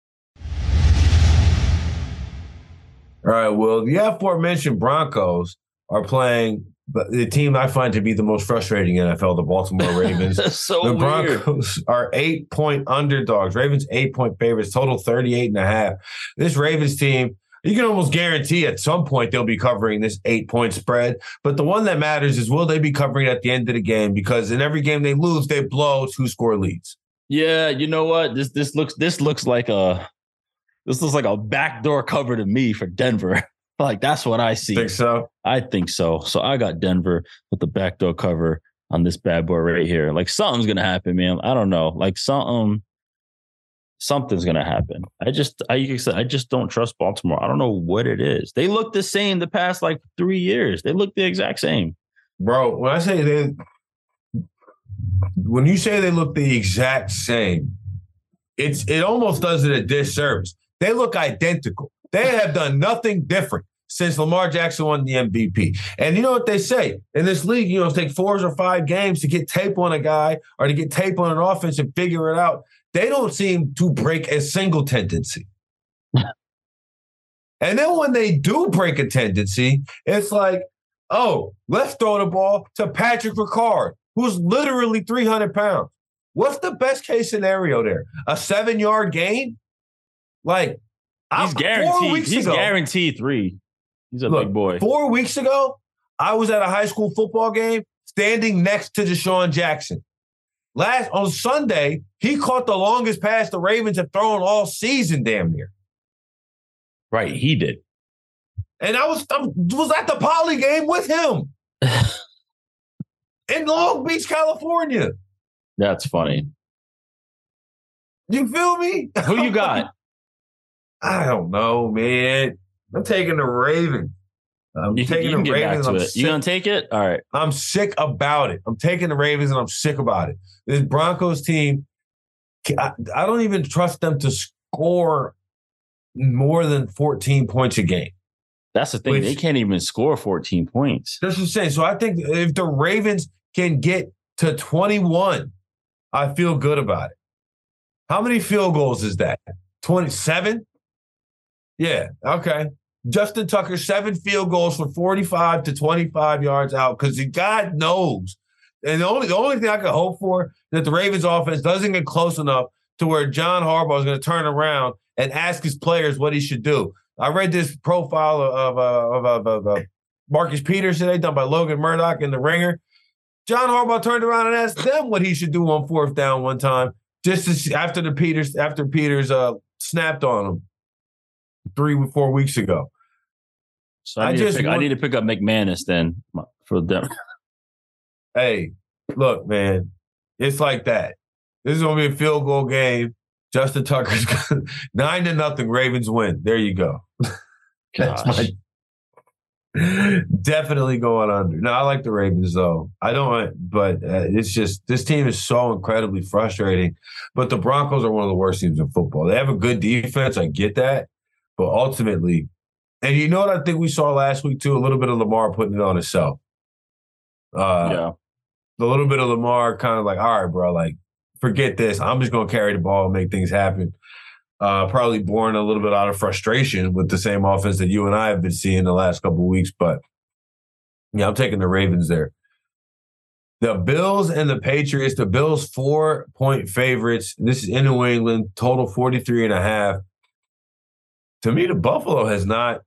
All right, well, the aforementioned Broncos are playing the team I find to be the most frustrating in NFL, the Baltimore Ravens. That's so the weird. Broncos are 8-point underdogs. Ravens 8-point favorites, total 38.5. This Ravens team, you can almost guarantee at some point they'll be covering this 8-point spread. But the one that matters is, will they be covering it at the end of the game? Because in every game they lose, they blow 2-score leads. Yeah, you know what? This looks like a backdoor cover to me for Denver. Like, that's what I see. Think so? I think so. So I got Denver with the backdoor cover on this bad boy right here. Like, something's going to happen, man. I don't know. Like, something. something's going to happen. I just don't trust Baltimore. I don't know what it is. They look the same the past like 3 years. They look the exact same. Bro, when you say they look the exact same, it almost does it a disservice. They look identical. They have done nothing different since Lamar Jackson won the MVP. And you know what they say? In this league, it take 4 or 5 games to get tape on a guy or to get tape on an offense and figure it out. They don't seem to break a single tendency. And then when they do break a tendency, it's like, oh, let's throw the ball to Patrick Ricard, who's literally 300 pounds. What's the best case scenario there? A 7-yard gain? Like, he's guaranteed. He's guaranteed 3. He's a big boy. 4 weeks ago, I was at a high school football game standing next to Deshaun Jackson. On Sunday, he caught the longest pass the Ravens have thrown all season, damn near. Right, he did. And I was at the Poly game with him in Long Beach, California. That's funny. You feel me? Who you got? I don't know, man. I'm taking the Ravens. I'm taking the Ravens. You gonna take it? All right. I'm sick about it. I'm taking the Ravens, and I'm sick about it. This Broncos team, I don't even trust them to score more than 14 points a game. That's the thing. They can't even score 14 points. That's what I'm saying. So I think if the Ravens can get to 21, I feel good about it. How many field goals is that? 27? Yeah, okay. Justin Tucker, 7 field goals for 45 to 25 yards out because God knows. And the only thing I can hope for is that the Ravens offense doesn't get close enough to where John Harbaugh is going to turn around and ask his players what he should do. I read this profile of Marcus Peters today done by Logan Murdoch in The Ringer. John Harbaugh turned around and asked them what he should do on 4th down one time, just to see, after Peters snapped on him 3-4 weeks ago. So I need to pick up McManus then for them. Hey, look, man, it's like that. This is going to be a field goal game. Justin Tucker's 9-0. Ravens win. There you go. That's definitely going under. No, I like the Ravens though. I don't, but it's just this team is so incredibly frustrating. But the Broncos are one of the worst teams in football. They have a good defense. I get that, but ultimately. And you know what I think we saw last week, too? A little bit of Lamar putting it on himself. Yeah. A little bit of Lamar kind of like, all right, bro, like, forget this. I'm just going to carry the ball and make things happen. Probably born a little bit out of frustration with the same offense that you and I have been seeing the last couple of weeks. But, yeah, I'm taking the Ravens there. The Bills and the Patriots. The Bills 4-point favorites. This is in New England. Total 43.5. To me, the Buffalo has not.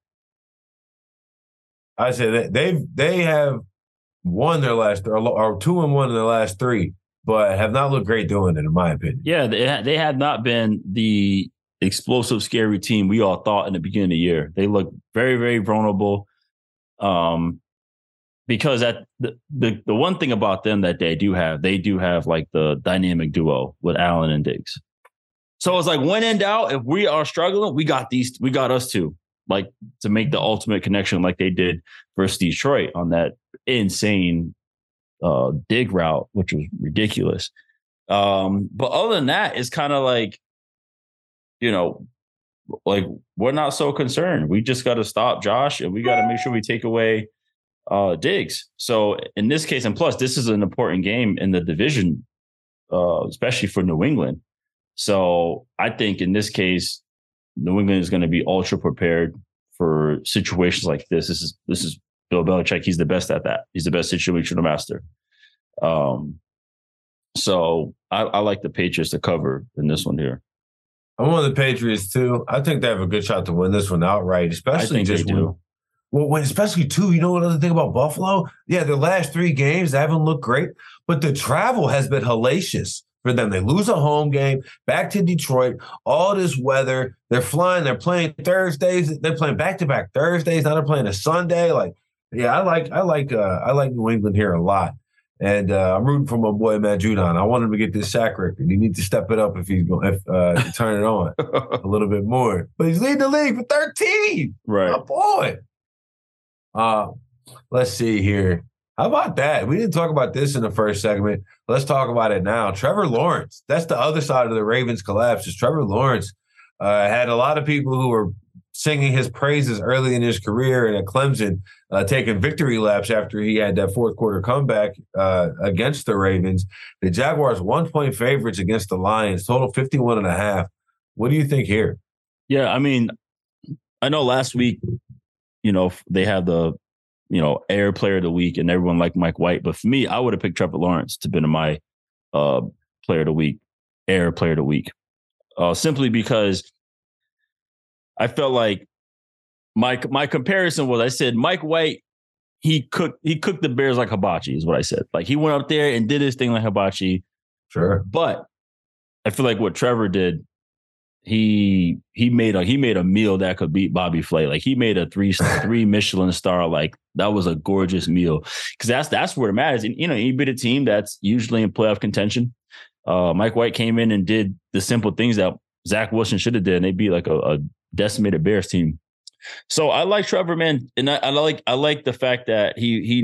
I say that they have won their last or 2-1 in their last 3, but have not looked great doing it, in my opinion. Yeah, they have not been the explosive, scary team we all thought in the beginning of the year. They look very, very vulnerable. Because the one thing about them that they do have like the dynamic duo with Allen and Diggs. So it's like when in doubt, if we are struggling, we got us too, like to make the ultimate connection like they did versus Detroit on that insane dig route, which was ridiculous. But other than that, it's kind of like, like we're not so concerned. We just got to stop Josh and we got to make sure we take away Diggs. So in this case, and plus this is an important game in the division, especially for New England. So I think in this case, New England is going to be ultra prepared for situations like this. This is Bill Belichick. He's the best at that. He's the best situational master. So I like the Patriots to cover in this one here. I'm on the Patriots too. I think they have a good shot to win this one outright, especially just when. Well, especially too, you know what other thing about Buffalo? Yeah, their last 3 games, they haven't looked great, but the travel has been hellacious for them. They lose a home game, back to Detroit, all this weather. They're flying. They're playing Thursdays. They're playing back-to-back Thursdays. Now they're playing a Sunday. Like, yeah, I like New England here a lot. And I'm rooting for my boy Matt Judon. I want him to get this sack record. He needs to step it up if he's going to turn it on a little bit more. But he's leading the league for 13. Right. My boy. Let's see here. How about that? We didn't talk about this in the first segment. Let's talk about it now. Trevor Lawrence. That's the other side of the Ravens collapse. Is Trevor Lawrence had a lot of people who were singing his praises early in his career and at Clemson, taking victory laps after he had that fourth quarter comeback against the Ravens. The Jaguars 1-point favorites against the Lions, total 51.5. What do you think here? Yeah, I mean, I know last week, they had the, air player of the week and everyone liked Mike White. But for me, I would have picked Trevor Lawrence to be my player of the week, air player of the week, simply because I felt like my comparison was, I said Mike White, he cooked the Bears like hibachi is what I said. Like he went up there and did his thing like hibachi. Sure. But I feel like what Trevor did, he made a meal that could beat Bobby Flay. Like he made a three Michelin star. Like that was a gorgeous meal, because that's where it matters. And he beat a team that's usually in playoff contention. Mike White came in and did the simple things that Zach Wilson should have did, and they beat like a decimated Bears team. So I like Trevor, man, and I like the fact that he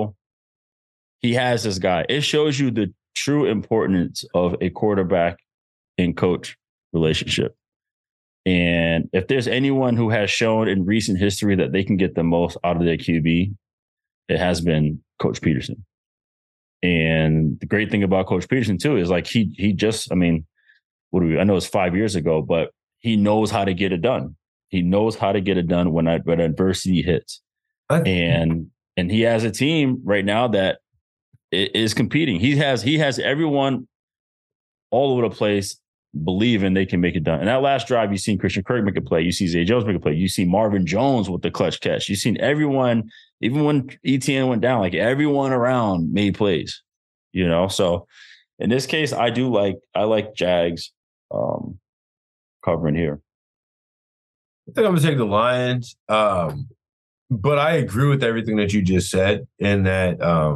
has this guy. It shows you the true importance of a quarterback and coach relationship. And if there's anyone who has shown in recent history that they can get the most out of their QB, it has been Coach Peterson. And the great thing about Coach Peterson too is like he just, I mean, I know it's 5 years ago, but he knows how to get it done. He knows how to get it done when adversity hits. And he has a team right now that is competing. He has everyone all over the place believing they can make it done. And that last drive, you've seen Christian Kirk make a play. You see Zay Jones make a play. You see Marvin Jones with the clutch catch. You've seen everyone, even when ETN went down, like everyone around made plays, So in this case, I like Jags covering here. I think I'm going to take the Lions. But I agree with everything that you just said in that. I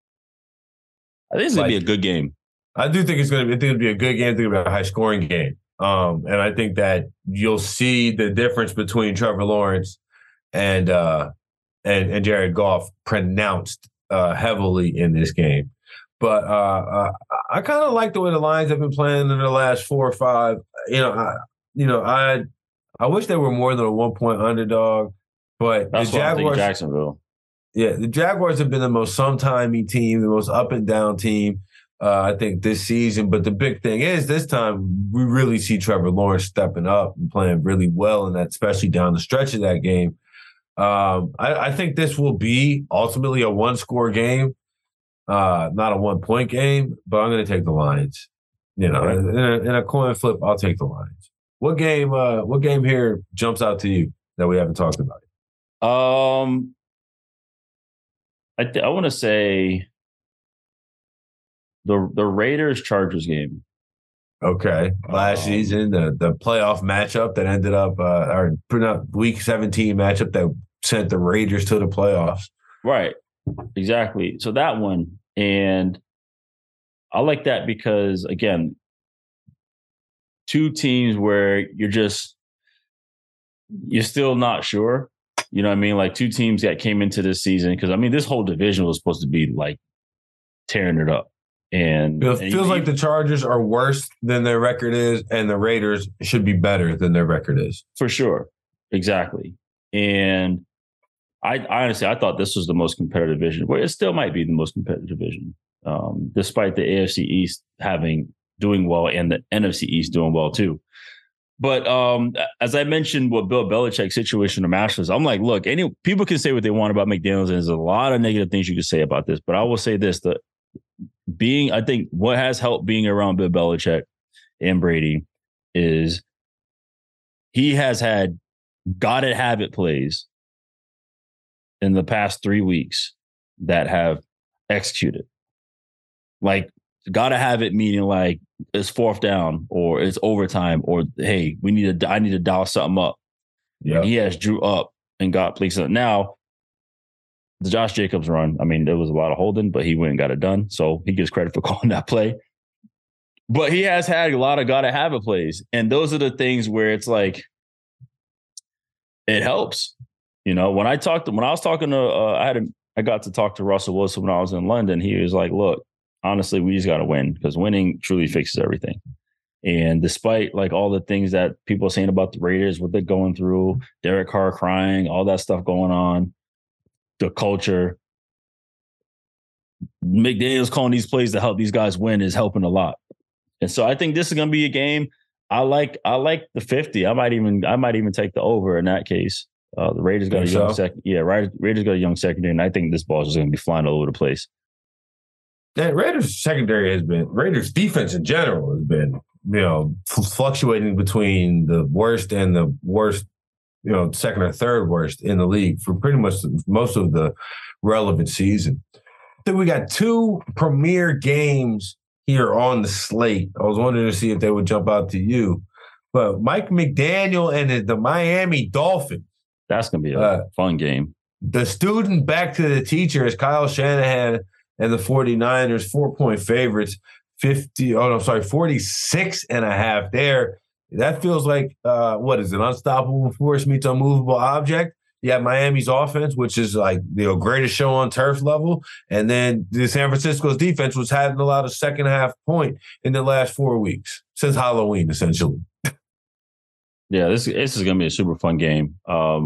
think it's going to be a good game. I do think it's going to be a good game. I think it'll be a high-scoring game. And I think that you'll see the difference between Trevor Lawrence and Jared Goff pronounced heavily in this game. But I kind of like the way the Lions have been playing in the last 4 or 5. I wish they were more than a 1-point underdog. But that's the Jaguars, Jacksonville. Yeah, the Jaguars have been the most sometimey team, the most up and down team. I think this season. But the big thing is this time we really see Trevor Lawrence stepping up and playing really well in that, especially down the stretch of that game. I think this will be ultimately a 1-score game, not a 1-point game, but I'm going to take the Lions. In a coin flip, I'll take the Lions. What game here jumps out to you that we haven't talked about? I want to say the Raiders-Chargers game. Okay. Last season, the playoff matchup that ended up, or week 17 matchup that sent the Raiders to the playoffs. Right. Exactly. So that one. And I like that because, again, two teams where you're still not sure. You know what I mean? Like two teams that came into this season. Because, I mean, this whole division was supposed to be like tearing it up. And it feels like the Chargers are worse than their record is, and the Raiders should be better than their record is. For sure. Exactly. And I honestly, I thought this was the most competitive division. Well, it still might be the most competitive division, despite the AFC East doing well and the NFC East doing well too. But as I mentioned with Bill Belichick's situation in the Masters, I'm like, look, people can say what they want about McDaniels, and there's a lot of negative things you can say about this. But I will say this, I think what has helped being around Bill Belichick and Brady is he has had gotta have it plays in the past 3 weeks that have executed. Like, gotta have it, meaning like it's 4th down or it's overtime or hey, I need to dial something up. Yeah, he has drew up and got plays. Now, the Josh Jacobs run, I mean, there was a lot of holding, but he went and got it done. So he gets credit for calling that play. But he has had a lot of gotta have it plays. And those are the things where it's like, it helps. You know, when I was talking to, I got to talk to Russell Wilson when I was in London. He was like, look, honestly, we just got to win because winning truly fixes everything. And despite like all the things that people are saying about the Raiders, what they're going through, Derek Carr crying, all that stuff going on, the culture, McDaniels calling these plays to help these guys win is helping a lot. And so I think this is going to be a game. I like the 50. I might even take the over in that case. The Raiders got a young second. Yeah, Raiders got a young secondary, and I think this ball is just going to be flying all over the place. Yeah, Raiders defense in general has been, fluctuating between the worst and the worst, second or third worst in the league for pretty much most of the relevant season. I think we got two premier games here on the slate. I was wondering to see if they would jump out to you. But Mike McDaniel and the Miami Dolphins. That's going to be a fun game. The student back to the teacher is Kyle Shanahan and the 49ers, 4-point favorites, 46 and a half there. That feels like, what is it, unstoppable force meets unmovable object? You have Miami's offense, which is like the greatest show on turf level. And then the San Francisco's defense, which hadn't allowed a second half point in the last 4 weeks, since Halloween, essentially. Yeah, this is going to be a super fun game. I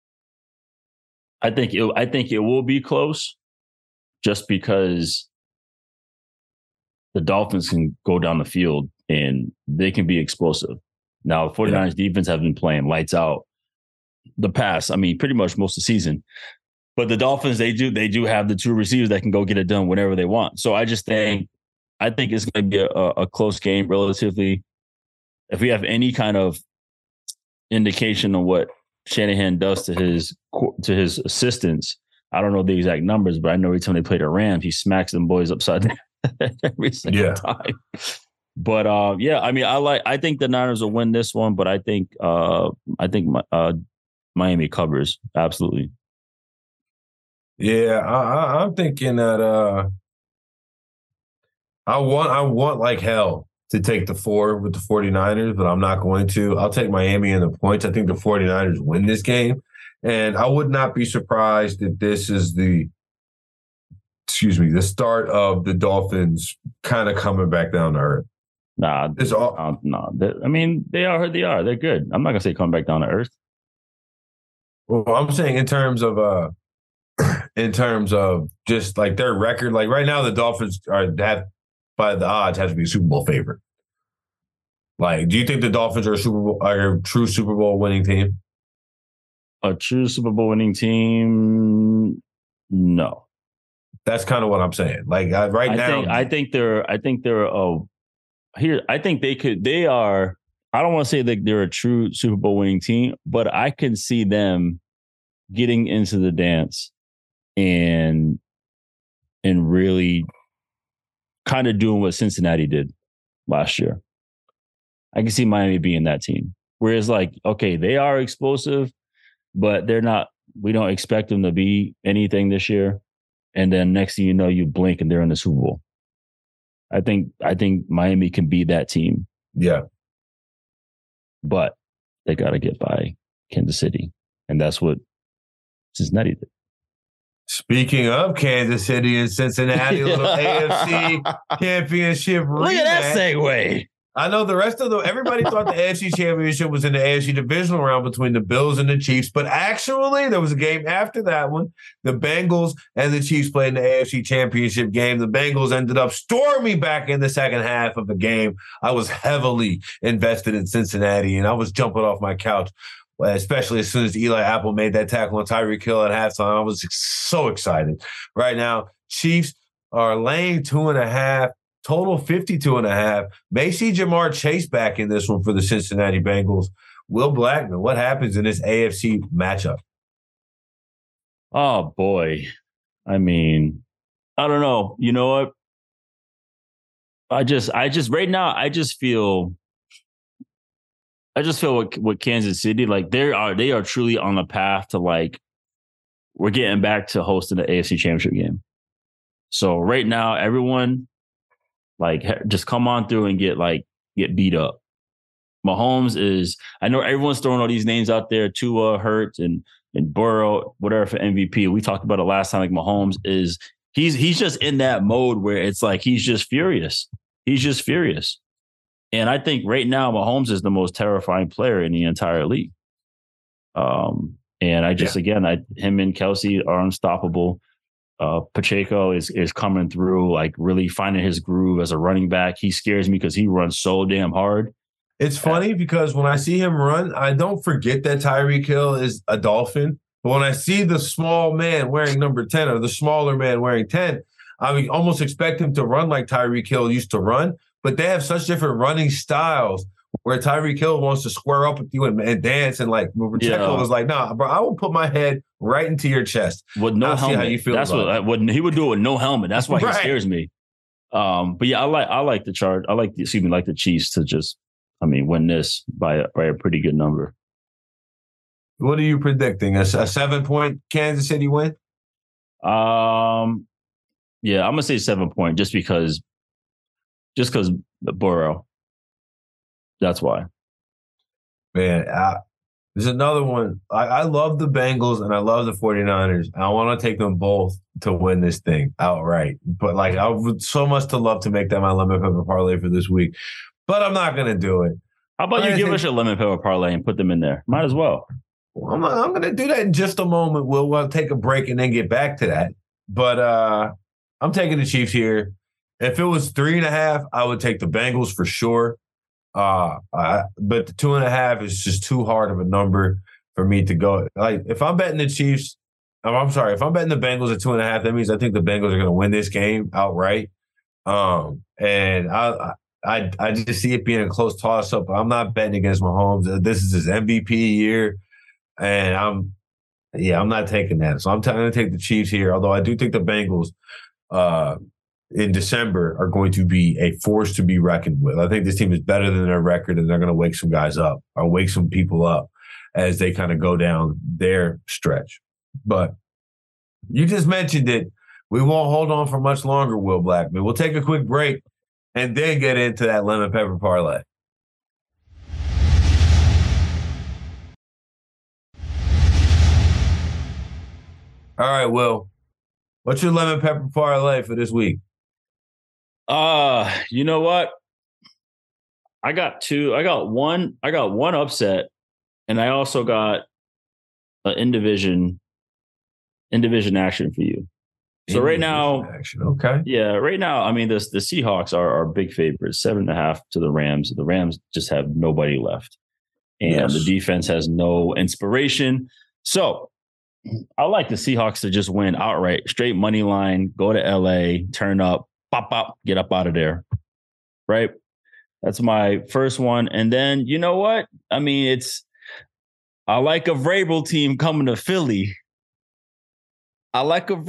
think it will be close just because the Dolphins can go down the field and they can be explosive. Now, the 49ers defense have been playing lights out the past, pretty much most of the season. But the Dolphins, they do have the two receivers that can go get it done whenever they want. So I think it's going to be a close game relatively. If we have any kind of indication of what Shanahan does to his assistants, I don't know the exact numbers, but I know every time they play the Rams, he smacks them boys upside down every single time. But I think the Niners will win this one, but I think Miami covers absolutely. Yeah, I'm thinking that I want like hell to take the 4 with the 49ers, but I'm not going to. I'll take Miami in the points. I think the 49ers win this game. And I would not be surprised if this is the start of the Dolphins kind of coming back down to earth. Nah. They are. They're good. I'm not going to say come back down to earth. Well, I'm saying in terms of just like their record, like right now the Dolphins by the odds have to be a Super Bowl favorite. Like, do you think the Dolphins are a true Super Bowl winning team? A true Super Bowl winning team? No. That's kind of what I'm saying. Like I think they are. I don't want to say that they're a true Super Bowl winning team, but I can see them getting into the dance and really kind of doing what Cincinnati did last year. I can see Miami being that team. Whereas they are explosive, but they're not, we don't expect them to be anything this year. And then next thing you know, you blink and they're in the Super Bowl. I think Miami can be that team. Yeah. But they got to get by Kansas City. And that's what Cincinnati did. Speaking of Kansas City and Cincinnati, little AFC championship rematch. Look at that segue. I know everybody thought the AFC championship was in the AFC divisional round between the Bills and the Chiefs, but actually there was a game after that one. The Bengals and the Chiefs played in the AFC championship game. The Bengals ended up storming back in the second half of the game. I was heavily invested in Cincinnati, and I was jumping off my couch, especially as soon as Eli Apple made that tackle on Tyreek Hill at halftime. I was so excited. Right now, Chiefs are laying 2.5. Total 52.5. May see Jamar Chase back in this one for the Cincinnati Bengals. Will Blackman, what happens in this AFC matchup? Oh, boy. I don't know. You know what? I just right now, I just feel with Kansas City, like they are truly on a path to we're getting back to hosting the AFC Championship game. So right now, everyone just come on through and get beat up. Mahomes is, I know everyone's throwing all these names out there, Tua, Hurts, and Burrow, whatever for MVP. We talked about it last time. Like Mahomes is, he's just in that mode where it's like he's just furious. He's just furious. And I think right now Mahomes is the most terrifying player in the entire league. And I just, him and Kelsey are unstoppable. Pacheco is coming through, like really finding his groove as a running back. He scares me because he runs so damn hard. It's funny because when I see him run, I don't forget that Tyreek Hill is a Dolphin. But when I see the small man wearing number 10 or the smaller man wearing 10, I would almost expect him to run like Tyreek Hill used to run. But they have such different running styles where Tyreek Hill wants to square up with you and dance. And like Pacheco was like, nah, bro, I will put my head right into your chest. With no helmet. See how you feel. That's what he would do it with no helmet. That's why he scares me. But yeah, I like the Charge. I like the Chiefs to just, win this by a pretty good number. What are you predicting? A 7-point Kansas City win? Yeah, I'm gonna say 7 point just because Burrow. That's why. Man, there's another one. I love the Bengals and I love the 49ers. I want to take them both to win this thing outright. But I would so much to love to make that my lemon pepper parlay for this week. But I'm not going to do it. How about you give us your lemon pepper parlay and put them in there? Might as well. I'm going to do that in just a moment. We'll take a break and then get back to that. But I'm taking the Chiefs here. If it was 3.5, I would take the Bengals for sure. But the 2.5 is just too hard of a number for me to go. Like if I'm betting the Chiefs, if I'm betting the Bengals at 2.5, that means I think the Bengals are going to win this game outright. And I just see it being a close toss-up. I'm not betting against Mahomes. This is his MVP year, and I'm not taking that. So I'm going to take the Chiefs here, although I do think the Bengals in December are going to be a force to be reckoned with. I think this team is better than their record, and they're going to wake some guys up or wake some people up as they kind of go down their stretch. But you just mentioned it. We won't hold on for much longer, Will Blackman. We'll take a quick break and then get into that lemon pepper parlay. All right, Will. What's your lemon pepper parlay for this week? You know what? I got one upset, and I also got an in division action for you. So right now, okay. Yeah, right now, the Seahawks are big favorites, 7.5 to the Rams. The Rams just have nobody left, and the defense has no inspiration. So I like the Seahawks to just win outright, straight money line, go to LA, turn up, pop, get up out of there. Right? That's my first one. And then, you know what? I like a Vrabel team coming to Philly. I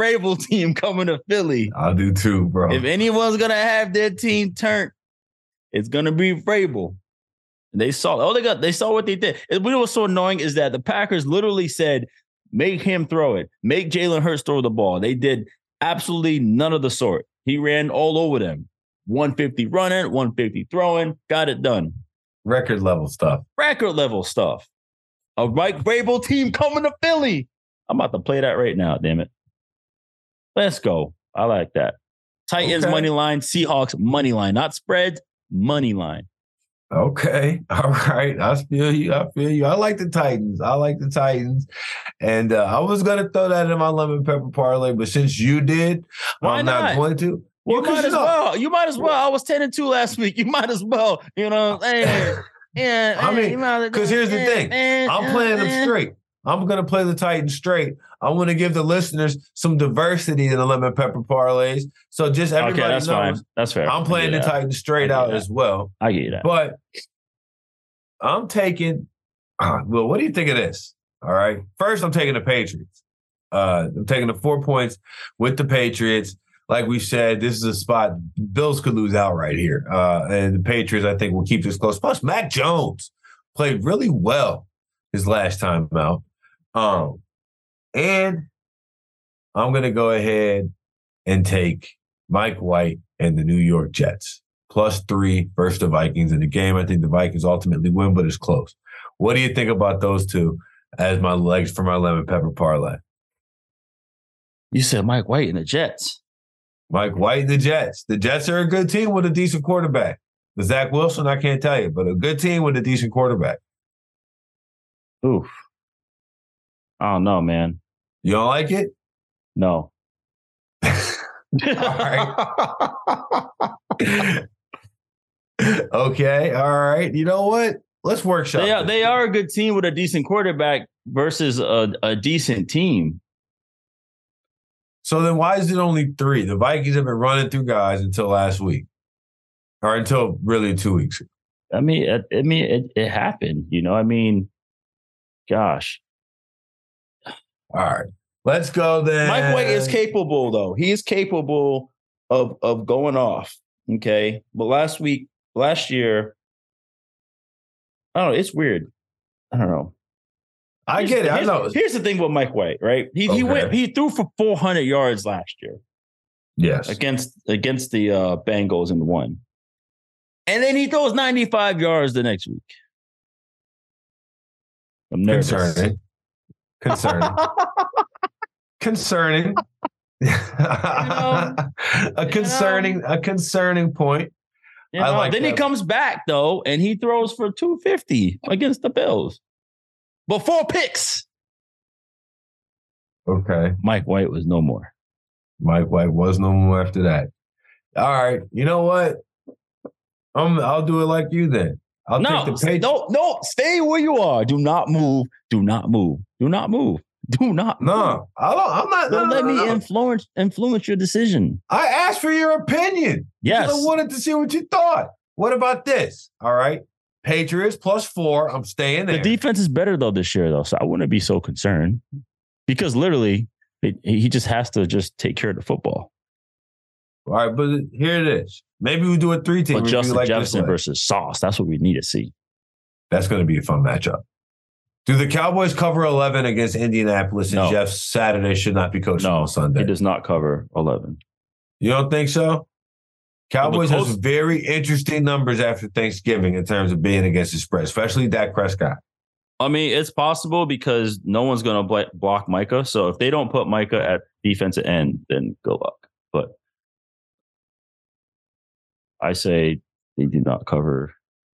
do too, bro. If anyone's going to have their team turned, it's going to be Vrabel. They saw what they did. And what was so annoying is that the Packers literally said, make him throw it. Make Jalen Hurts throw the ball. They did absolutely none of the sort. He ran all over them. 150 running, 150 throwing, got it done. Record level stuff. A Mike Vrabel team coming to Philly. I'm about to play that right now, damn it. Let's go. I like that. Titans money line, Seahawks money line, not spreads, money line. Okay. All right. I feel you. I like the Titans. And I was going to throw that in my lemon pepper parlay, but since you did, I'm not going to. Well, you might as well. I was 10-2 last week. You might as well. You know what I'm saying? Yeah. Because here's the thing. I'm playing them straight. I'm going to play the Titans straight. I want to give the listeners some diversity in the lemon pepper parlays. So just everybody knows. Fine. That's fair. I'm playing the Titans straight out as well. I get that. But I'm taking well, what do you think of this? All right. First, I'm taking the Patriots. I'm taking the 4 points with the Patriots. Like we said, this is a spot Bills could lose outright here. And the Patriots, I think, will keep this close. Plus, Mac Jones played really well his last time out. And I'm going to go ahead and take Mike White and the New York Jets. +3 versus the Vikings in the game. I think the Vikings ultimately win, but it's close. What do you think about those two as my legs for my lemon pepper parlay? You said Mike White and the Jets. Mike White and the Jets. The Jets are a good team with a decent quarterback. The Zach Wilson, I can't tell you, but a good team with a decent quarterback. Oof. I don't know, man. You don't like it? No. All right. Okay. All right. You know what? Let's workshop. They are a good team with a decent quarterback versus a decent team. So then why is it only 3? The Vikings have been running through guys until last week. Or until really 2 weeks ago. I mean, it happened. You know, I mean, gosh. All right. Let's go then. Mike White is capable, though. He is capable of going off. Okay. But last year, I don't know. It's weird. I don't know. I get it. I know. Here's the thing with Mike White, right? He threw for 400 yards last year. Yes. Against the Bengals and won. And then he throws 95 yards the next week. I'm nervous. Concerning. Concerning. A concerning point. You know, like then he comes back though, and he throws for 250 against the Bills. But 4 picks. Okay. Mike White was no more. Mike White was no more after that. All right. You know what? I'll do it like you then. I'll take the Patriots. No, stay where you are. Do not move. Do not move. Do not move. Do not move. No, I'm not. Don't let me influence your decision. I asked for your opinion. Yes. I wanted to see what you thought. What about this? All right. Patriots +4. I'm staying there. The defense is better though this year though, so I wouldn't be so concerned because literally he just has to just take care of the football. All right, but here it is. Maybe we do a 3-team. But Justin Jefferson versus Sauce. That's what we need to see. That's going to be a fun matchup. Do the Cowboys cover 11 against Indianapolis? And Jeff Saturday should not be coaching on Sunday. He does not cover 11. You don't think so? Cowboys has very interesting numbers after Thanksgiving in terms of being against the spread, especially Dak Prescott. I mean, it's possible because no one's going to block Micah. So if they don't put Micah at defensive end, then good luck. But I say they do not cover.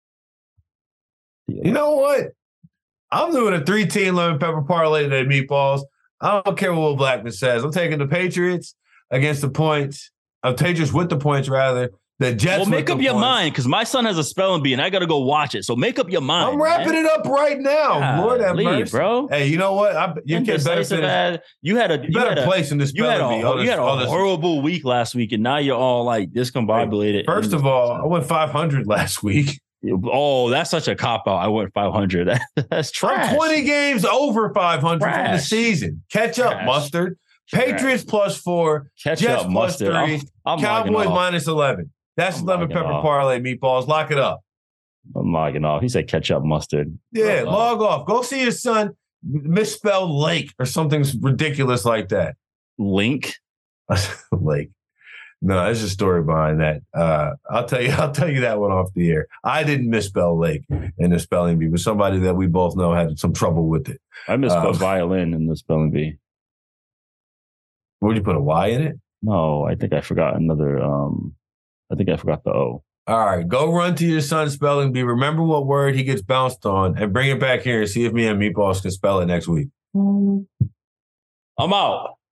You know what? I'm doing a 3-team lemon pepper parlay today, meatballs. I don't care what Will Blackman says. I'm taking the Patriots against the points. Patriots with the points, rather. The Jets. Well, make up your mind because my son has a spelling bee and I got to go watch it. So make up your mind. I'm wrapping it up right now. God, Lord have mercy, bro. Hey, you know what? You get better finish. You had a place in this spelling bee. You had a horrible week last week, and now you're all like discombobulated. First of all, I went 500 last week. Oh, that's such a cop out. I went 500. That's trash. I'm 20 games over 500 from the season. Catch up, Mustard. Patriots +4. Catch up, Mustard. +3. Cowboys -11. That's lemon pepper parlay, meatballs. Lock it up. I'm logging off. He said catch up, Mustard. Yeah, log off. Go see your son misspell Lake or something ridiculous like that. Link? Lake. No, there's a story behind that. I'll tell you that one off the air. I didn't misspell Lake in the spelling bee, but somebody that we both know had some trouble with it. I misspelled violin in the spelling bee. Would you put a Y in it? No, I think I forgot another. I think I forgot the O. All right, go run to your son's spelling bee. Remember what word he gets bounced on, and bring it back here and see if me and Meatballs can spell it next week. I'm out.